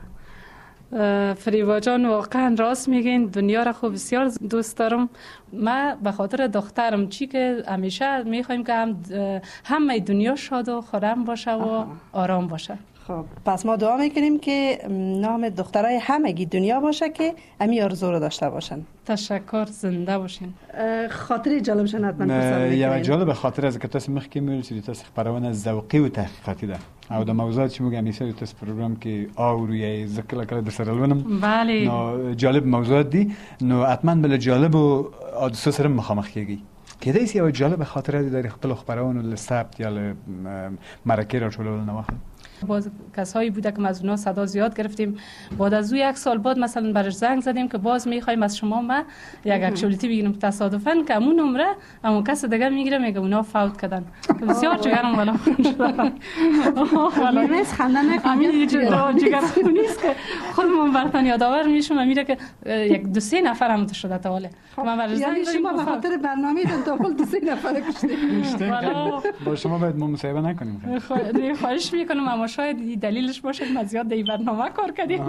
Speaker 6: فریبا جان واقعا راست میگین، دنیا را خوب بسیار دوست دارم. ما به خاطر دخترم چی که همیشه میخوایم که هم همه دنیا شاد و خرم باشه و آرام باشه.
Speaker 2: خب پس ما دعا میکنیم که نام دخترای همگی دنیا باشه که امی آرزو رو داشته باشن.
Speaker 6: تشکر، زنده باشین.
Speaker 2: خاطری جالب شنید من
Speaker 1: پرسم یا جالب خاطر از که تاسو مخکې مې چې تاسو خبرونه ذوقي او تحقیقاتي ده او د موضوعات چې موږ همیشه تاسو پروګرام کې اورو یا ذکر کړه د سره لونم
Speaker 6: بله
Speaker 1: نو جالب موضوعات دي نو حتما بل جالب او حادثه سره مخامخ کیږي کېدای شي یو جالب خاطره دي در خپل خبرونه له ثبت یا له مرکه را ټولول نه واخلي.
Speaker 6: باز کسایی بوده که از اونها صدا زیاد گرفتیم. بعد از یک سال بعد مثلا برش زنگ زدیم که باز میخوایم از شما ما یک اکچولیتی بگیریم. تصادفاً که همون نمره اما کس دیگه میگیره میگه اونا فوت کردن. بسیار جگرم والا
Speaker 2: والا نیست خنده
Speaker 6: نکنید جگر نیست که خودمون برتن یادآور میشم میره که یک دو سه نفر هم شده تا حاله.
Speaker 2: من برش زنگ زدیم شما به خاطر برنامه تا حال دو سه نفر کشتید.
Speaker 1: با شما باید ما مصاحبه نکنیم.
Speaker 6: خواهش میکنم اما شاید دلیلش باشه ما زیاد در برنامه کار کردیم.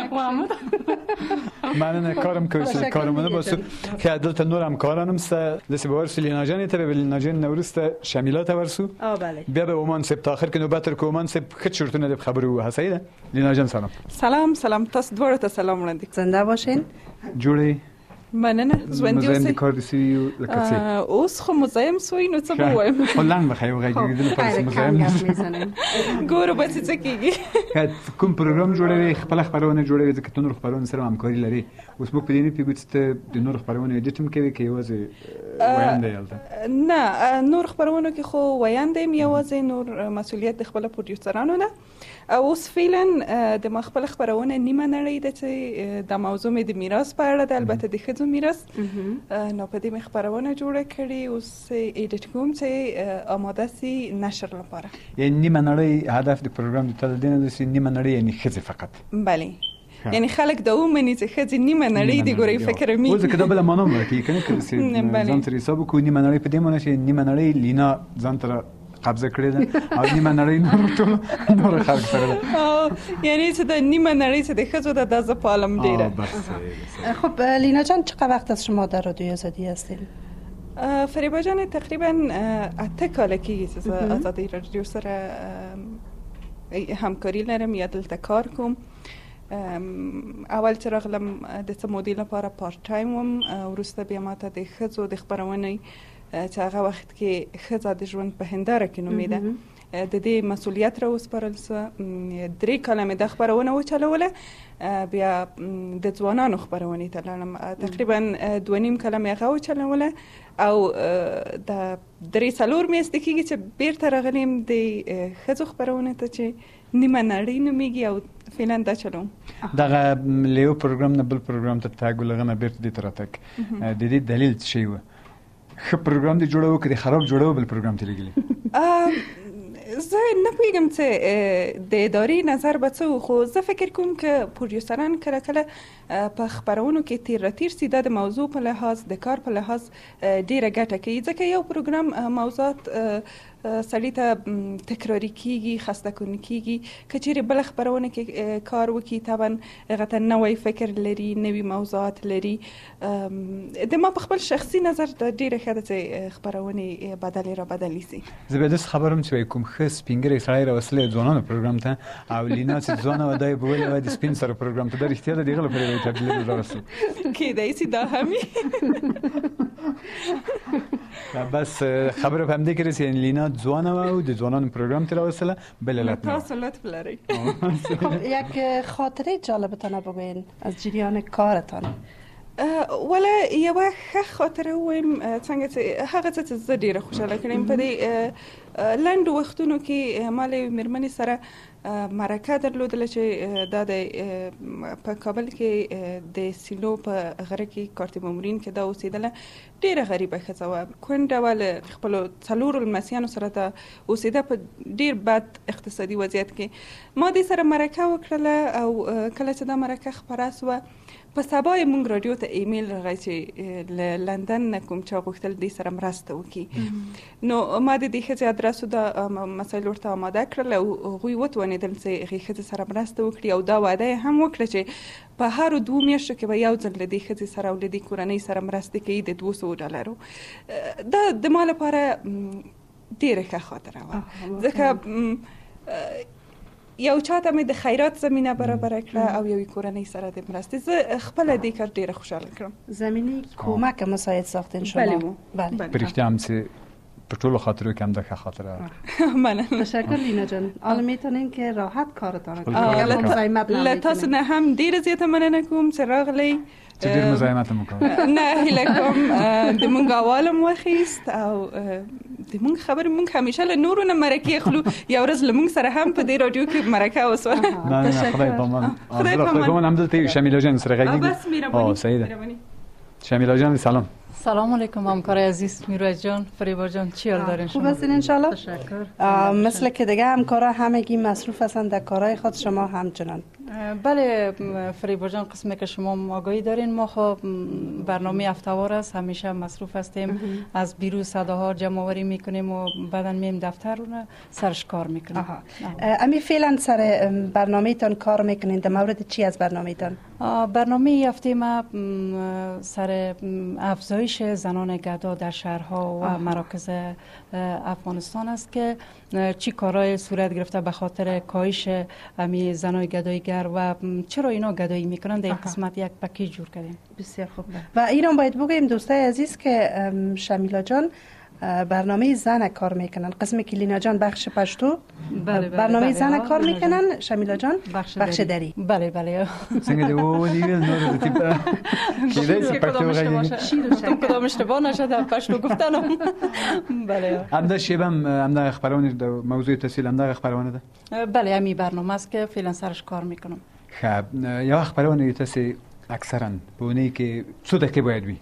Speaker 1: من کارم که کارمونه باسو که دلته نورم کارانم است دست بورس لینا جان ته به لینا جان نورست شاملات ورسو
Speaker 2: آ بله
Speaker 1: بیا به عمان سب تا اخر که نوبت که عمان سب خد شرطونه د خبرو حسیده لینا جان سلام
Speaker 8: سلام سلام تاسو دوړ ته سلام وړاندې
Speaker 2: زنده باشین
Speaker 1: جوړی
Speaker 8: مننه ژوندۍ اوسئ
Speaker 1: مزایم کار دسی لکه
Speaker 8: اوس خو مزایم سوی نو څه به وایم
Speaker 1: فلان بخیر غږیدل پس مزایم
Speaker 8: ګورو به څه کیږي
Speaker 1: کوم پروګرام جوړوي خپل خبرونه جوړوي ځکه ته نور خبرونه سره همکاري لري اوس موږ په دې نه پیګو چې د نور خبرونه ایډیټ کوي کې یوازې وایاندې یالته
Speaker 8: نه نور خبرونه کې خو وایاندې یوازې نور مسؤلیت د خپل پروډوسرانو نه اوس فعلا د مخبل خبرونه نیمه نړۍ د چې د موضوع د میراث په اړه د البته د خځو میراث نو په دې خبرونه جوړه کړي اوس ایډیټ کوم چې آماده سي نشر لپاره
Speaker 1: یعنی نیمه نړۍ هدف د پروګرام د تدین د نیمه نړۍ یعنی خځې فقط
Speaker 8: بله یعنی خلک د ومني چې خځې نیمه نړۍ دی ګوري فکر مې
Speaker 1: اوس کدا بل مانو ورکی کنه چې ځان تر حساب کو نیمه نړۍ په دې مونږ چې نیمه نړۍ لینا ځان تر قبضه کړی ده او نیمه نړۍ نور ټول نور خلک سره ده
Speaker 8: یعنی چې د نیمه نړۍ څخه د خځو د دازه پالم ډیره.
Speaker 2: خب لینا جان چقدر وقت از شما در رادیو آزادی هستین؟
Speaker 8: فریبا جان تقریبا اته کال کېږي چې آزادی رادیو سره همکاری لرم یا دلته کار کوم. اول چې راغلم د څه مودې لپاره پارت ټایم وم وروسته بیا ماته د ښځو د خپرونې چې هغه وخت کې ښځه د ژوند په هنداره کې نومېده د دې مسؤلیت را وسپارل سو. درې کاله مې د خپرونه وچلوله بیا د ځوانانو خپرونې ته لاړم تقریبا دوه نیم کاله مې هغه وچلوله او د درې څلور میاشتې کېږي چې بیرته راغلیم د ښځو خپرونې ته چې نیمه نړۍ نومېږي او فعلا دا چلوم.
Speaker 1: دغه لیو پروګرام نه بل پروګرام ته تګ ولغه نه بیرته دې تر تک د دې دلیل څه شی و؟ خو پروګرام دې جوړو کړي خراب جوړو بل پروګرام ته لګیلی
Speaker 8: زه نه پوهیږم چې د ادارې نظر به څه خو زه فکر کوم که پروډیوسران کله کله په خپرونو کې تیر را تیر سي د موضوع په لحاظ د کار په لحاظ ډیره ګټه کوي ځکه یو پروګرام موضوعات سړی ته تکراری کیږي خسته کوونکیږي که چیرې بل خبرونه کې کار وکړي طبعا هغه ته نوی فکر لري نوي موضوعات لري. د ما په خپل شخصي نظر د ډیره ښه ده چې خبرونې بدلې را بدلې سي.
Speaker 1: زه به داسې خبرم چې کوم ښه سپینګری سړی راوستلی ځوانانو پروګرام ته او لینا چې ځوانه وه دا یې بولې وه د سپین سره پروګرام ته دا رښتیا ده د هغه لپاره یې تبدیل راوستو
Speaker 8: کیدای سي دا همي
Speaker 1: بس خبره په همدې کې رسېږي لینا ځوانه وه او د ځوانانو پروګرام ته راوستله بل علت نه
Speaker 8: تاسو لطف لرئ.
Speaker 2: خب یک خاطره جالبتان بگوین از جریان کارتان.
Speaker 8: ولا یوه ښه خاطره ووایم څنګه چې هغه څه چې زه ډېره خوشحاله کړم په دې لنډو وختونو کې ما له مېرمنې سره مرکه درلودله چې دا د په کابل کې د سیلو په غره کې کارت مامورین کې دا اوسېدله ډېره غریبه ښځه وه کونډه وه له خپلو څلورو لمسیانو سره دا اوسېده په ډېر بد اقتصادي وضعیت کې ما دې سره مرکه وکړله او کله چې دا مرکه خپره سوه په سبا یې موږ راډیو ته ایمیل راغی چې له لندن نه کوم چا غوښتل دې سره مرسته وکړي نو ما د دې ښځې ادرس او دا مسایل ورته اماده کړل او هغوی وتوانېدل چې هغې ښځې سره مرسته وکړي او دا وعده یې هم وکړه چې په هرو دوو میاشتو کې به یو ځل له دې ښځې سره او له دې کورنۍ سره مرسته کوي د دوه سوو ډالرو. دا د ما لپاره ډېره ښه خاطره وه ځکه یو چاته مې د خیرات زمینه برابر کړه او یوې کورنۍ سره د مرستې. زه خپله دې کار ډېره خوشحاله کړم.
Speaker 2: زمینه کمک مساعد ساختین شما.
Speaker 8: بله مو.
Speaker 2: بله.
Speaker 1: په رښتیا هم چې په ټولو خاطرو کې هم د ښه خاطره.
Speaker 8: مننه.
Speaker 2: تشکر لینا جان. حالا میتونین که راحت کارتان کنید. مزاحمت
Speaker 8: له تاسو نه هم ډېره زیاته مننه کوم چې راغلی.
Speaker 1: چې ډېر مزاحمت مو کوم.
Speaker 8: نه هیله کوم د مونږ اواله مو واخیست او د مونږ خبرې مونږ همیشه له نورو نه مرکې اخلو. یو ورځ له مونږ سره هم په دې راډیو کې مرکه وسوه.
Speaker 1: نه نه خدای پامان. خدای پامان همدلته شمیلا جان سره غږیږي.
Speaker 8: بس مهرباني.
Speaker 1: سعیده. شمیلا جان سلام.
Speaker 9: سلام علیکم همکار عزیز. میرویس جان، فریبا جان، چی حال دارین شما؟
Speaker 2: خوب هستین ان شاء الله؟
Speaker 9: تشکر.
Speaker 2: مثل که دیگه همکارا همگی مصروف هستند در کارهای خود، شما همچنان.
Speaker 9: بله فریبا جان، قسمی که شما آگاهی دارین ما خب برنامه هفته‌وار است، همیشه مصروف هستیم. از بیرون صداها جمع آوری میکنیم و بعداً میم دفتر رو سرش کار میکنیم.
Speaker 2: امی فعلا سر برنامه تان کار میکنین، در مورد چی از برنامه تان؟
Speaker 9: برنامه هفته ما سر افزایش زنان گدا در شهرها و آه. مراکز افغانستان است که چی کارهای صورت گرفته به خاطر کاهش امی زنای گدایگر و چرا اینا گدایی میکنن. در این قسمت یک پکیج جور کردیم.
Speaker 2: بسیار خوب. و ایران باید بگویم دوستای عزیز که شمیلا جان برنامه زن کار میکنن. قسمی که لینا جان بخش پشتو
Speaker 9: بله بله
Speaker 2: برنامه
Speaker 9: بله
Speaker 2: زن
Speaker 9: بله
Speaker 2: کار
Speaker 9: بله
Speaker 2: میکنن، شمیلا جان
Speaker 9: بخش,
Speaker 2: بخش دری.
Speaker 9: بله بله.
Speaker 1: څنګه دی و دیول نور د تیپ کیدای پښتو غږی
Speaker 9: کدام اشتباه نشده پشتو گفتنم. بله.
Speaker 1: همدا شیبم همدا خبرونه د موضوع تحصیل همدا خبرونه ده.
Speaker 9: بله همین برنامه است که فعلا سرش کار میکنم.
Speaker 1: خب یا خبرونه تاسی اکثرا بونی که چه دقیقه باید بی؟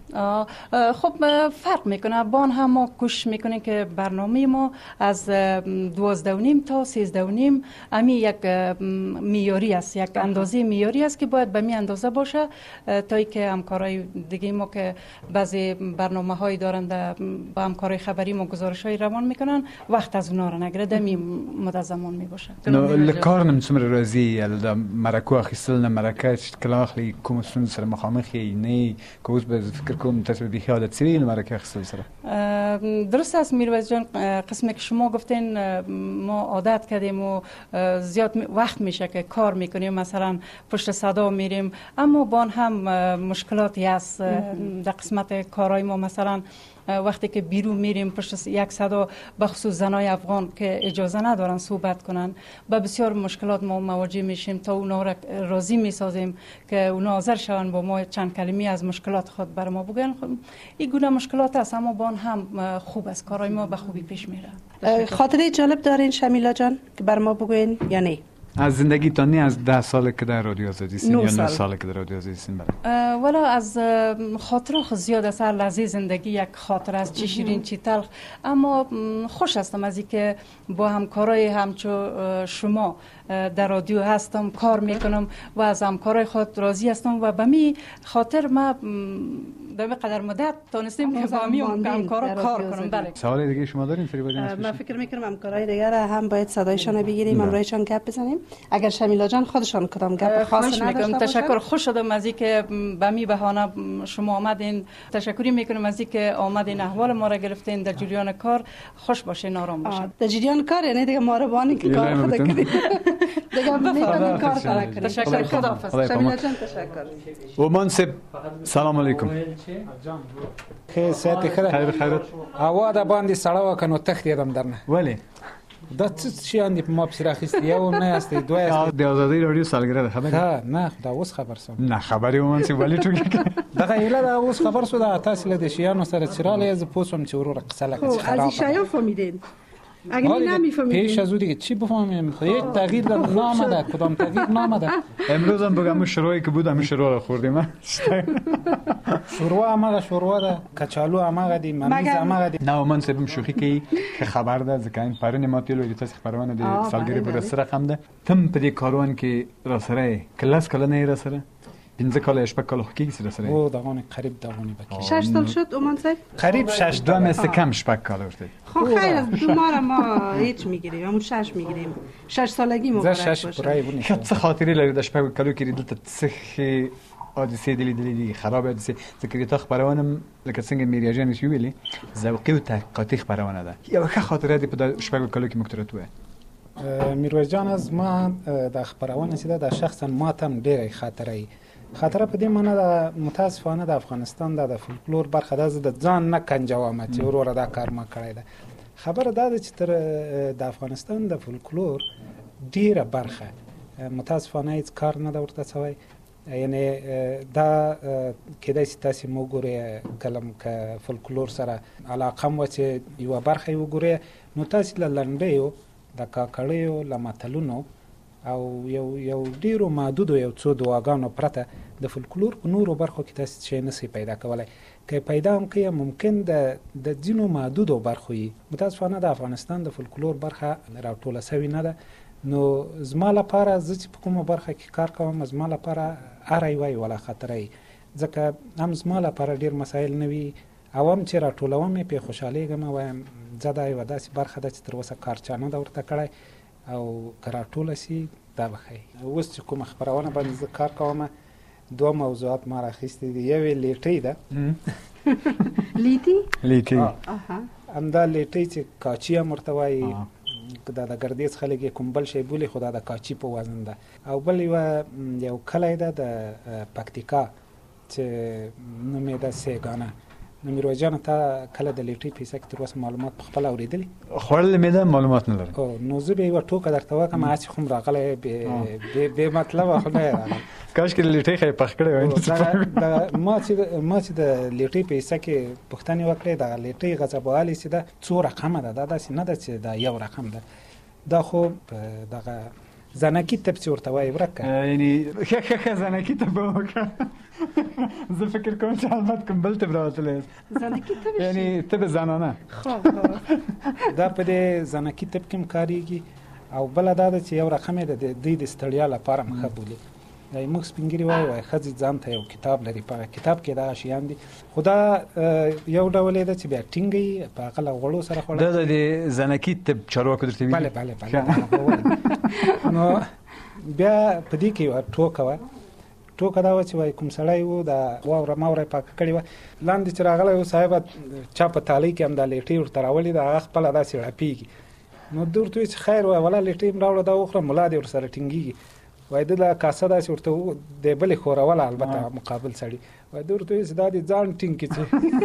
Speaker 9: خب فرق میکنه. بان هم ما کوشش میکنیم که برنامه ما از دوازده و نیم تا سیزده و نیم امی یک میاری است، یک اندازه میاری است که باید به می اندازه باشه تا که همکارای دیگه ما که بعضی برنامه هایی دارند با همکارای خبری ما گزارش های روان میکنن وقت از اونا رو نگیره دمی مدت زمان می باشه.
Speaker 1: لکار نمسمر رازی ال مرکو اخیستل مرکه کلاخلی کمس سر مخامخی نه که اوس به فکر کوم تاسو به خیالت سری مرکه خصوص سره.
Speaker 9: درست است میرویس جان. قسمی که شما گفتین ما عادت کردیم و زیاد وقت میشه که کار میکنیم، مثلا پشت صدا میریم، اما بان هم مشکلاتی هست در قسمت کارهای ما. مثلا وقتی که بیرون میریم پشت یک صدا بخصوص زنای افغان که اجازه ندارن صحبت کنن، با بسیار مشکلات ما مواجه میشیم تا اونا را راضی میسازیم که اونا حاضر شون با ما چند کلمه از مشکلات خود بر ما بگن. این گونه مشکلات هست اما بان هم خوب است، کارهای ما به خوبی پیش میره.
Speaker 2: خاطره جالب دارین شمیلا جان که بر ما بگوین یا نه؟
Speaker 1: از زندگی تانی از ده سال که در رادیو آزادی سین یا نه سال که در رادیو آزادی سین بله.
Speaker 9: ولی از خاطره خود زیاد است. هر لحظه زندگی یک خاطره است، چی شیرین چی تلخ. اما خوش هستم از اینکه با همکارای همچو شما در رادیو هستم، کار میکنم و از همکارای خود راضی هستم و به می خاطر ما در قدر مدت تونستیم که با می همکارا کار کنم. بله.
Speaker 1: سوال دیگه شما دارین فریبا جان؟
Speaker 2: من فکر میکنم همکارای دیگر هم باید صدایشان بگیریم، همراهشان گپ بزنیم. اگر شمیلا جان خودشان کدام گپ خاص نداشته.
Speaker 9: تشکر. خوش شدم از اینکه به می بهانه شما آمدین. تشکری میکنم از اینکه آمدین احوال ما را گرفتین در جریان کار. خوش باشین، آرام باشین.
Speaker 2: در جریان کار یعنی دیگه ما رو بانی که کار خود کنید. دیگه میتونید کار کنید.
Speaker 9: تشکر. خداحافظ.
Speaker 2: شمیلا جان تشکر.
Speaker 1: و منصب سلام علیکم.
Speaker 10: خیر ساعت خیر.
Speaker 1: خیر خیرت.
Speaker 10: اوا د باندې سړا وکنو تخت یدم درنه.
Speaker 1: ولی
Speaker 10: دا څه شي اندی په ما پسې راخیست یو نه است دوه است.
Speaker 1: د آزادی رادیو سالګرد خبر؟
Speaker 10: ها نه دا اوس خبر سم.
Speaker 1: نه خبري و منصب ولی ټوکی.
Speaker 10: دغه ایله دا اوس خبر سو دا تاسو له شیانو سره چراله از پوسم چې ورور قصه لکه
Speaker 2: خراب. از شایو فهمیدین. اگه نمیفهمیدین
Speaker 10: پیش از او دیگه چی بفهمیم؟ هیچ تغییر در نامده، کدام تغییر نامده.
Speaker 1: امروز هم بگم شروعی که بود همین شروع رو خوردیم.
Speaker 10: شروع همه شروع ده، کچالو همه دی، ممیز همه دی.
Speaker 1: نه من سبم شوخی کی که خبر ده زکاین پرون ما تیلو ایت خبرونه دی سالګری پر سره خم ده. تم په دې کاروان کې را سره کلاس کله نه را سره. پنځه کاله شپږ کاله کې سره سره.
Speaker 10: او دغه قریب دغه بکی.
Speaker 2: شش سال شد اومان صاحب؟
Speaker 10: قریب شش
Speaker 1: دو مثل کم شپږ کاله ورته.
Speaker 2: خب خیر از دو ماه ما هیچ میگیریم، همون شش میگیریم. شش سالگی مبارک باشه.
Speaker 10: شش برای بونی.
Speaker 1: څه خاطرې لري د شپږ کالو کې دلته څه حادثه دلی دلی دی خراب حادثه ذکر تا خبرونم لکه څنګه میریا جان شو ویلي ذوقي او تحقیقاتي خبرونه ده. یو ښه خاطره دی په شپږ کالو کې مکترت وای.
Speaker 10: میرویس جان از ما د خبرونه چې د شخصا ما تم ډېرې خاطرې خاطره په دې معنی د متاسفانه د افغانستان د فولکلور برخه د ځان نه کنجوامه چې وروره دا کار ما کړی ده. خبره دا ده چې تر د افغانستان د فولکلور ډیره برخه متاسفانه هیڅ کار نه ده ورته شوی. یعنی دا کېدای شي تاسې مو ګورئ کلم که فولکلور سره علاقه مو چې یوه برخه یې وګورئ نو تاسې له لنډیو د کاکړیو له متلونو او یو یو ډیرو محدودو یو څو دعاګانو پرته د فولکلور په نورو برخو کې تاسې شی نسئ پیدا کولی. که پیدا هم کړئ ممکن د د ځینو محدودو برخو یي. متاسفانه د افغانستان د فولکلور برخه راټوله سوې نه ده. نو زما لپاره زه چې په کومه برخه کې کار کوم زما لپاره هره یوه یوه خاطره ځکه هم زما لپاره ډېر مسایل نه وي او هم چې راټولوم یې پرې خوشحالېږم وایم زه دا یوه داسې برخه ده چې تر اوسه کار چا نه ده ورته کړی او که راټوله سي دا به ښایي. اوس چې کومه خپرونه باندې زه کار کوم دوه موضوعات ما راخیستې دي. یو یې لیټۍ ده.
Speaker 2: لیټۍ
Speaker 1: لیټۍ
Speaker 10: همدا لیټۍ چې کاچي هم ورته وایي دا د ګردیز خلک یې کوم بل شی بولي خو دا د کاچي په وزن ده. او بل یوه یو کلی ده د پکتیکا چې نوم یې ده سیګانه. نو میرویس جان تا کله د لیټۍ په حصه کې تر اوسه معلومات په خپله اورېدلي؟
Speaker 1: خوړلې مې ده معلومات نه لرم.
Speaker 10: نو زه به یوه ټوکه درته وکړم هسې خو م راغلی بې مطلبه خو نه یې راغلی.
Speaker 1: کاشکې د لیټۍ خو یې پخ کړی وای.
Speaker 10: ما چې ما چې د لیټۍ په حصه کې پوښتنې وکړې دغه لیټۍ غضبوالې چې ده څو رقمه ده دا داسې نه ده چې دا یو رقم ده. دا خو دغه زنکي تب چې ورته وایي ورک
Speaker 1: یعنی ښه ښه ښه زنکي تب وکړه. زه فکر کوم چې البته کوم بل تب راوتلی یاست.
Speaker 2: زنکي تب
Speaker 1: یعنی تب زنانه.
Speaker 10: دا په دې زنکي تب کې هم کارېږي او بله دا ده چې یو رقم یې د دوی د ستړیا لپاره هم ښه بولي. موږ سپین ږیري وایو وایي ښځې ځان ته یو کتاب لري په هغه کتاب کې دغه شیان دي. خو دا یو ډول یې ده چې بیا ټینګه یي په هغه له غوړو سره خوړل.
Speaker 1: دا د زنکي طب چارواکو درته ویلي؟
Speaker 10: بله بله بله. نو بیا په دې کې یوه ټوکه وه. ټوکه دا وه چې وایي کوم سړی و د واوره ماوره یې پاکه کړې وه لاندې چې راغلی و صاحبه چا په تالۍ کې هم دا لیټۍ ورته راولې ده هغه خپله داسې رپېږي. نو ده ورته وایي چې خیر وایه ولا لیټۍ هم راوړه دا وخوره ملا دې ورسره ټینګېږي. وایي ده دا کاسه داسې ورته د بلې خوروله البته مقابل سړي وایي ده ورته وایي چې دا دې ځان ټینګ کړي چې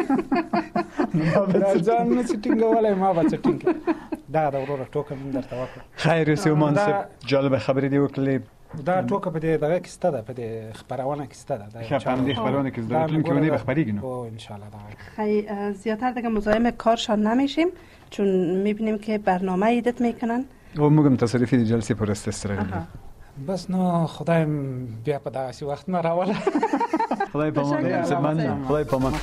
Speaker 10: دا ځان نه چې ټینګولی ما به څه ټینګ کړي. دغه د وروره ټوکه مې درته وکړه.
Speaker 1: خیر یوسف مان صاحب جالبه خبرې دې وکړلې.
Speaker 10: دا ټوکه په دې دغه کې شته ده په دې خپرونه کې شته ده.
Speaker 1: ښه په همدې خپرونه کې در راتلونکې اونۍ به خپرېږي نو
Speaker 10: انشاءالله.
Speaker 2: خیلی زیادتر دیگه مزاحم کارشان نمیشیم چون میبینیم که برنامه ایدت میکنن
Speaker 1: و موږ هم تصادفي د جلسې پر اساس راغلي.
Speaker 10: بس نو خدایم بیا په دغسې وخت نه راوله.
Speaker 1: خدای پامان. خدای پامان.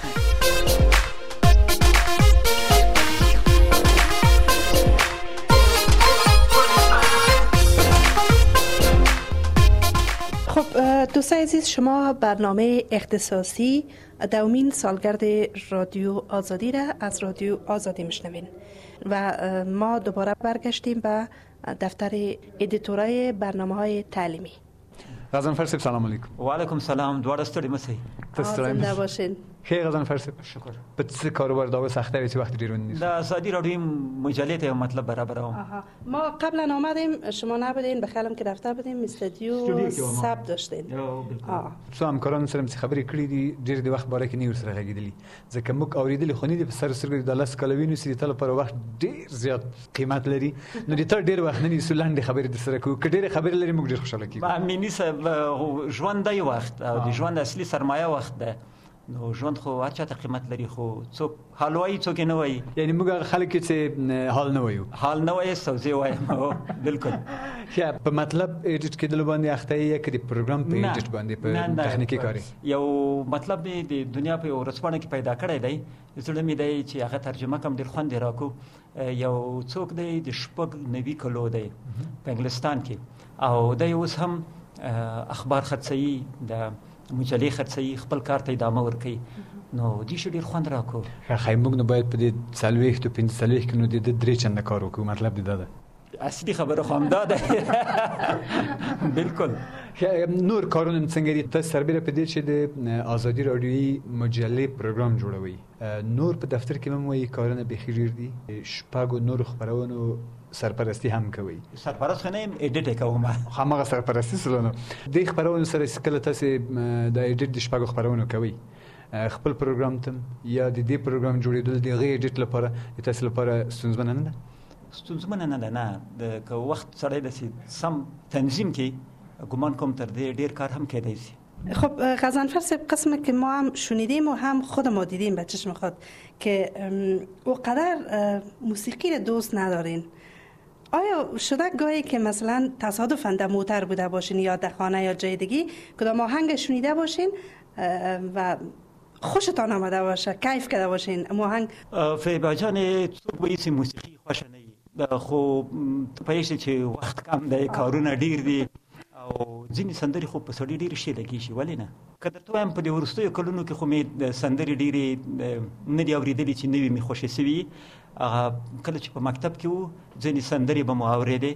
Speaker 2: خب دوستان عزیز شما برنامه اختصاصی دومین سالگرد رادیو آزادی را از رادیو آزادی میشنوین و ما دوباره برگشتیم به دفتر ادیتورای برنامه‌های تعلیمی.
Speaker 1: غضنفر صاحب سلام علیکم.
Speaker 11: و علیکم سلام. دوار استری مسیح.
Speaker 2: زنده باشین.
Speaker 1: خیر غضنفر صاحب.
Speaker 11: شکر.
Speaker 1: په څه کاروبار دا سخته وي چې وخت ډیر ونیسي؟
Speaker 11: د آزادی رادیو مجلې ته مطلب برابروم.
Speaker 2: ما قبلا آمدیم شما نبودین بخیالم که دفتر بودیم استودیو سب داشتین.
Speaker 1: څو همکاران سره چې خبرې کړې دي ډیر د وخت باره کې نه ورسره غږېدلي ځکه موږ اورېدلي خو نه دي په سر سترګو د لاس کاله وینیسي د تا لپاره وخت ډیر زیات قیمت لري نو د تا ډیر وخت نه نیسو لنډې خبرې درسره کوو که ډېرې خبرې لري موږ ډېر خوشحاله کېږو.
Speaker 11: امیني صاحب ژوند دی وخت او د ژوند اصلي سرمایه وخت ده. نو ژوند خو هر چاته قیمت لري خو څوک حال وایي څوک نه وایي.
Speaker 1: یعنی موږ هغه خلک چې حال نه وایو.
Speaker 11: حال نه وایي سوزې وایم. بالکل.
Speaker 1: په مطلب ایډیټ کېدلو باندې اخته یې که د پروګرام په ایډیټ باندې په تخنیکي کاري
Speaker 11: یو مطلب مې د دنیا په یو ورځپاڼه کې پیدا کړی دی. زړه مې دی چې هغه ترجمه کوم ډېر خوند یې راکړو. یو څوک دی د شپږ نوي کلو دی په انګلستان کې او دی اوس هم اخبار خرڅوي د مجلې خرڅوي خپل کار ته ادامه ورکوي. نو دې شو ډېر خوند راکړو.
Speaker 1: ښه موږ نو باید په دې څلوېښتو پنځه څلوېښت کې نو د ده درې چنده کار وکړو. مطلب دې دا ده
Speaker 11: اصلي خبره خو همدا ده. بالکل.
Speaker 1: نور کارونه څنګه دي؟ تاسو سربېره په دې چې د ازادي رادیوي مجلې پروګرام جوړوي، نور په دفتر کې هم وایي کارونه بېخي ډېر دي، شپږو نورو خپرونو سرپرستی هم کوي.
Speaker 11: سرپرست خو نه یم، ایډیټ کوم.
Speaker 1: هماغه سرپرستی سره دې خپرونو سره کله تاسو د ایډیټ د شپږو خپرونو کوي، خپل پروګرام تم یا د دې پروګرام جوړېدل د هغې ایډیټ لپاره تاسو لپاره ستونزمنه نه ده؟
Speaker 11: ستونزمنه نه ده، نه. د که وخت سړی داسې سم تنظیم کړي گمان کوم تر دې ډیر کار هم کېدای شي.
Speaker 2: خب غضنفر صاحب، قسمی که ما هم شنیدیم و هم خود ما دیدیم به چشم خود که اونقدر موسیقی رو دوست ندارین. آیا شده گاهی که مثلا تصادفاً در موتر بوده باشین یا در خانه یا جای دیگه کدام آهنگ شنیده باشین و خوشتان آمده باشه، کیف کرده باشین آهنگ؟
Speaker 11: فیبا جان، څوک به یې موسیقي خوښه نه وي، خو پوهېږئ چې وخت کم دی، کارونه ډیر دي او ځینې سندرې خو په سړي ډېرې ښې لګېږي شي، ولې نه؟ که درته وایم په دې وروستیو کلونو کې خو مې سندرې ډېرې نه دي اورېدلې چې نوې مې خوښې سوي. هغه کله چې په مکتب کې وو ځینې سندرې به مو اورېدې،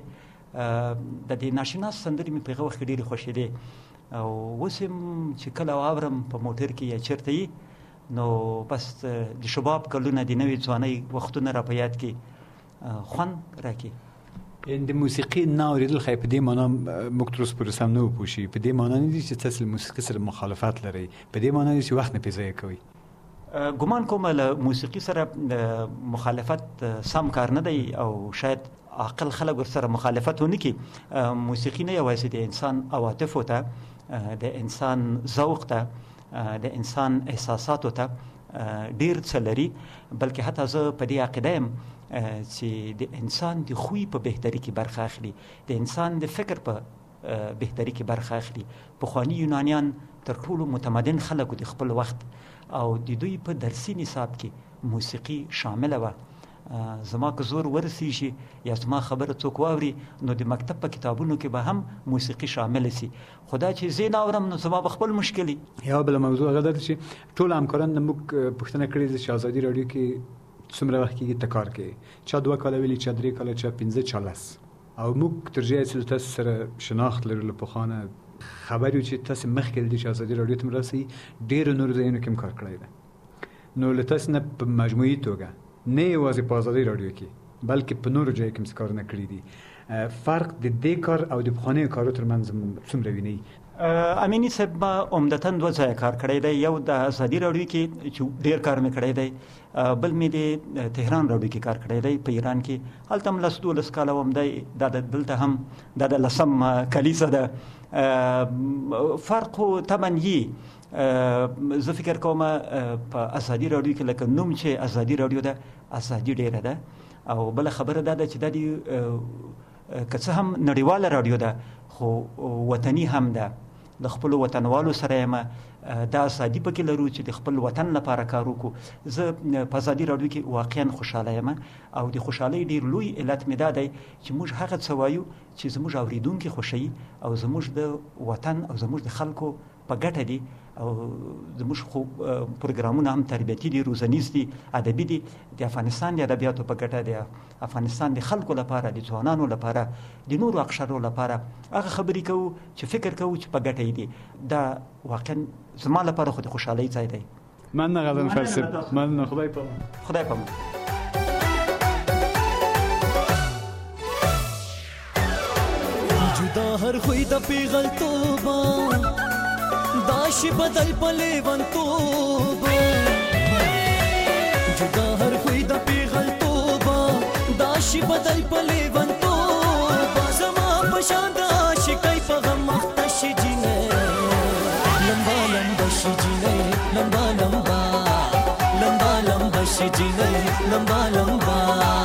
Speaker 11: د دې ناشناس سندرې مې په هغه وخت کې ډېرې خوښېدې، او اوس هم چې کله واورم په موټر کې یا چېرته یي نو بس د شباب کلونه د نوې ځوانۍ وختونه را په یاد کې خوند راکړي.
Speaker 1: د موسیقي نه اورېدل خو په دې معنا موږ تر اوسه پورې سم نه وپوهېږي، په دې معنا نه دي چې تاسو له موسیقي سره مخالفت لرئ، په دې معنا دي چې وخت نه پرې ضایع کوئ.
Speaker 11: ګمان کوم له موسیقي سره مخالفت سم کار نه دی او شاید عاقل خلک ورسره مخالفت ونه کړي. موسیقي نه یوازې د انسان عواطفو ته، د انسان ذوق ته، د انسان احساساتو ته ډېر څه لري، بلکې حتی زه په دې عقیده یم چې د انسان د خوی په بهتري کې برخه اخلي، د انسان د فکر په بهتري کې برخه اخلي. پخواني یونانیان تر ټولو متمدن خلکو د خپل وخت او د دوی په درسي نصاب کې موسیقي شامله وه. زما که زور ورسیږي یا زما خبره څوک واوري نو د مکتب په کتابونو کې به هم موسیقي شامله سي، خو دا چې زه نه اورم نو زما به خپل مشکل وي.
Speaker 1: یوه بله موضوع هغه ده چې ټول همکاران د موږ پوښتنه کړې ده چې ازادي راډیو کې څومره وخت کېږي ته کار کوي؟ چا دوه کاله ویلي، چا درې کاله، چا پنځه، چا لس. او موږ تر جایه چې تاسو سره شناخت لرو له پخوانه خبر یو چې تاسو مخکې له دې چې ازادي راډیو ته راسئ ډېرو نورو ځایونو کې هم کار کړی ده، نو له تاسو نه په مجموعي توګه نه یوازې په ازادي راډیو کې بلکې په نورو ځایو کې هم کارونه کړي دي، فرق د دې کار او د پخوانیو کارو ترمنځ څومره وینئ؟
Speaker 11: امیني صاحب ما عمدتاً دوه ځایه کار کړی دی، یو د ازادي راډیو کې چې ډېر کار مې کړی دی، بل مې د تهران راډیو کې کار کړی دی په ایران کې، هلته هم لس دولس کاله وم دی، دا دلته هم دا د لسم کلیسه ده. فرق خو طبعا یي، زه فکر کوم په ازادي راډیو کې لکه نوم چې ازادي راډیو ده، ازادي ډېره ده، او بله خبره دا ده چې دا د که څه هم نړیواله راډیو ده خو وطني هم ده، د خپلو وطنوالو سره یم، دا ازادي پکې لرو چې د خپل وطن لپاره کار وکړو. زه په ازادي راډیو کې واقعا خوشحاله یم او د خوشحالۍ ډېر لوی علت مې دا دی چې موږ هغه څه وایو چې زموږ اورېدونکي خوښوي او زموږ د وطن او زموږ د خلکو په ګټه دي، او زموږ خو پروګرامونه هم تربیتي دي، روزنیز دي، ادبي دي، د افغانستان د ادبیاتو په ګټه دي، افغانستان د خلکو لپاره، د ځوانانو لپاره، د نورو اقشارو لپاره هغه خبرې کوو چې فکر کوو چې په ګټه دي. دا واقعا زما لپاره خو د خوشحالۍ ځای دی.
Speaker 1: مننه غضنفر صاحب، مننه. خدای پامان.
Speaker 11: خدای پامان.
Speaker 12: جدا هر خوی د پیغلتوبه داش بدل پلیوانتوبه، جدا هر خوی د پیغلتوبه داش بدل پلیوانتوبه، زما پشان د عاشقۍ په غم مخته شي جینۍ، لمبا لمبا شي جینۍ، لمبا لمبا لمبا لمبا شي جینۍ، لمبا لمبا.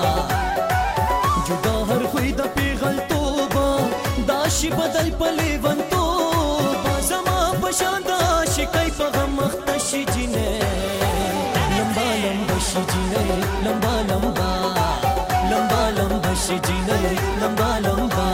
Speaker 12: جدا هر خوی د پیغلتوبه داش بدل پلیوانتوبه، زما پشان د عاشقۍ په غم مخته شي جینۍ، لمبا لمبا شي جینۍ، لمبا لمبا لمبا لمبا شي جینۍ، لمبا لمبا.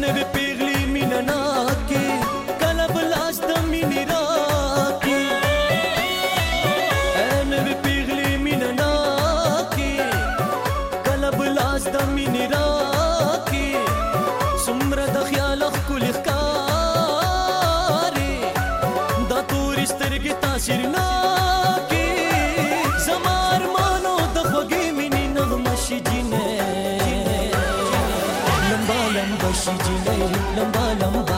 Speaker 12: نوې پیغلې مینه ناکې کله به لاس د مینې راکې نوې پیغلې مینه ناکې کله به لاس د مینې راکې څومره د خیال ښکلې ښکارې دا تورې سترګې تاثیر ناکې زما ارمانو د خوږې مینې نغمه شي جینۍ لمبا لمبا شي جینۍ لمبا لمبا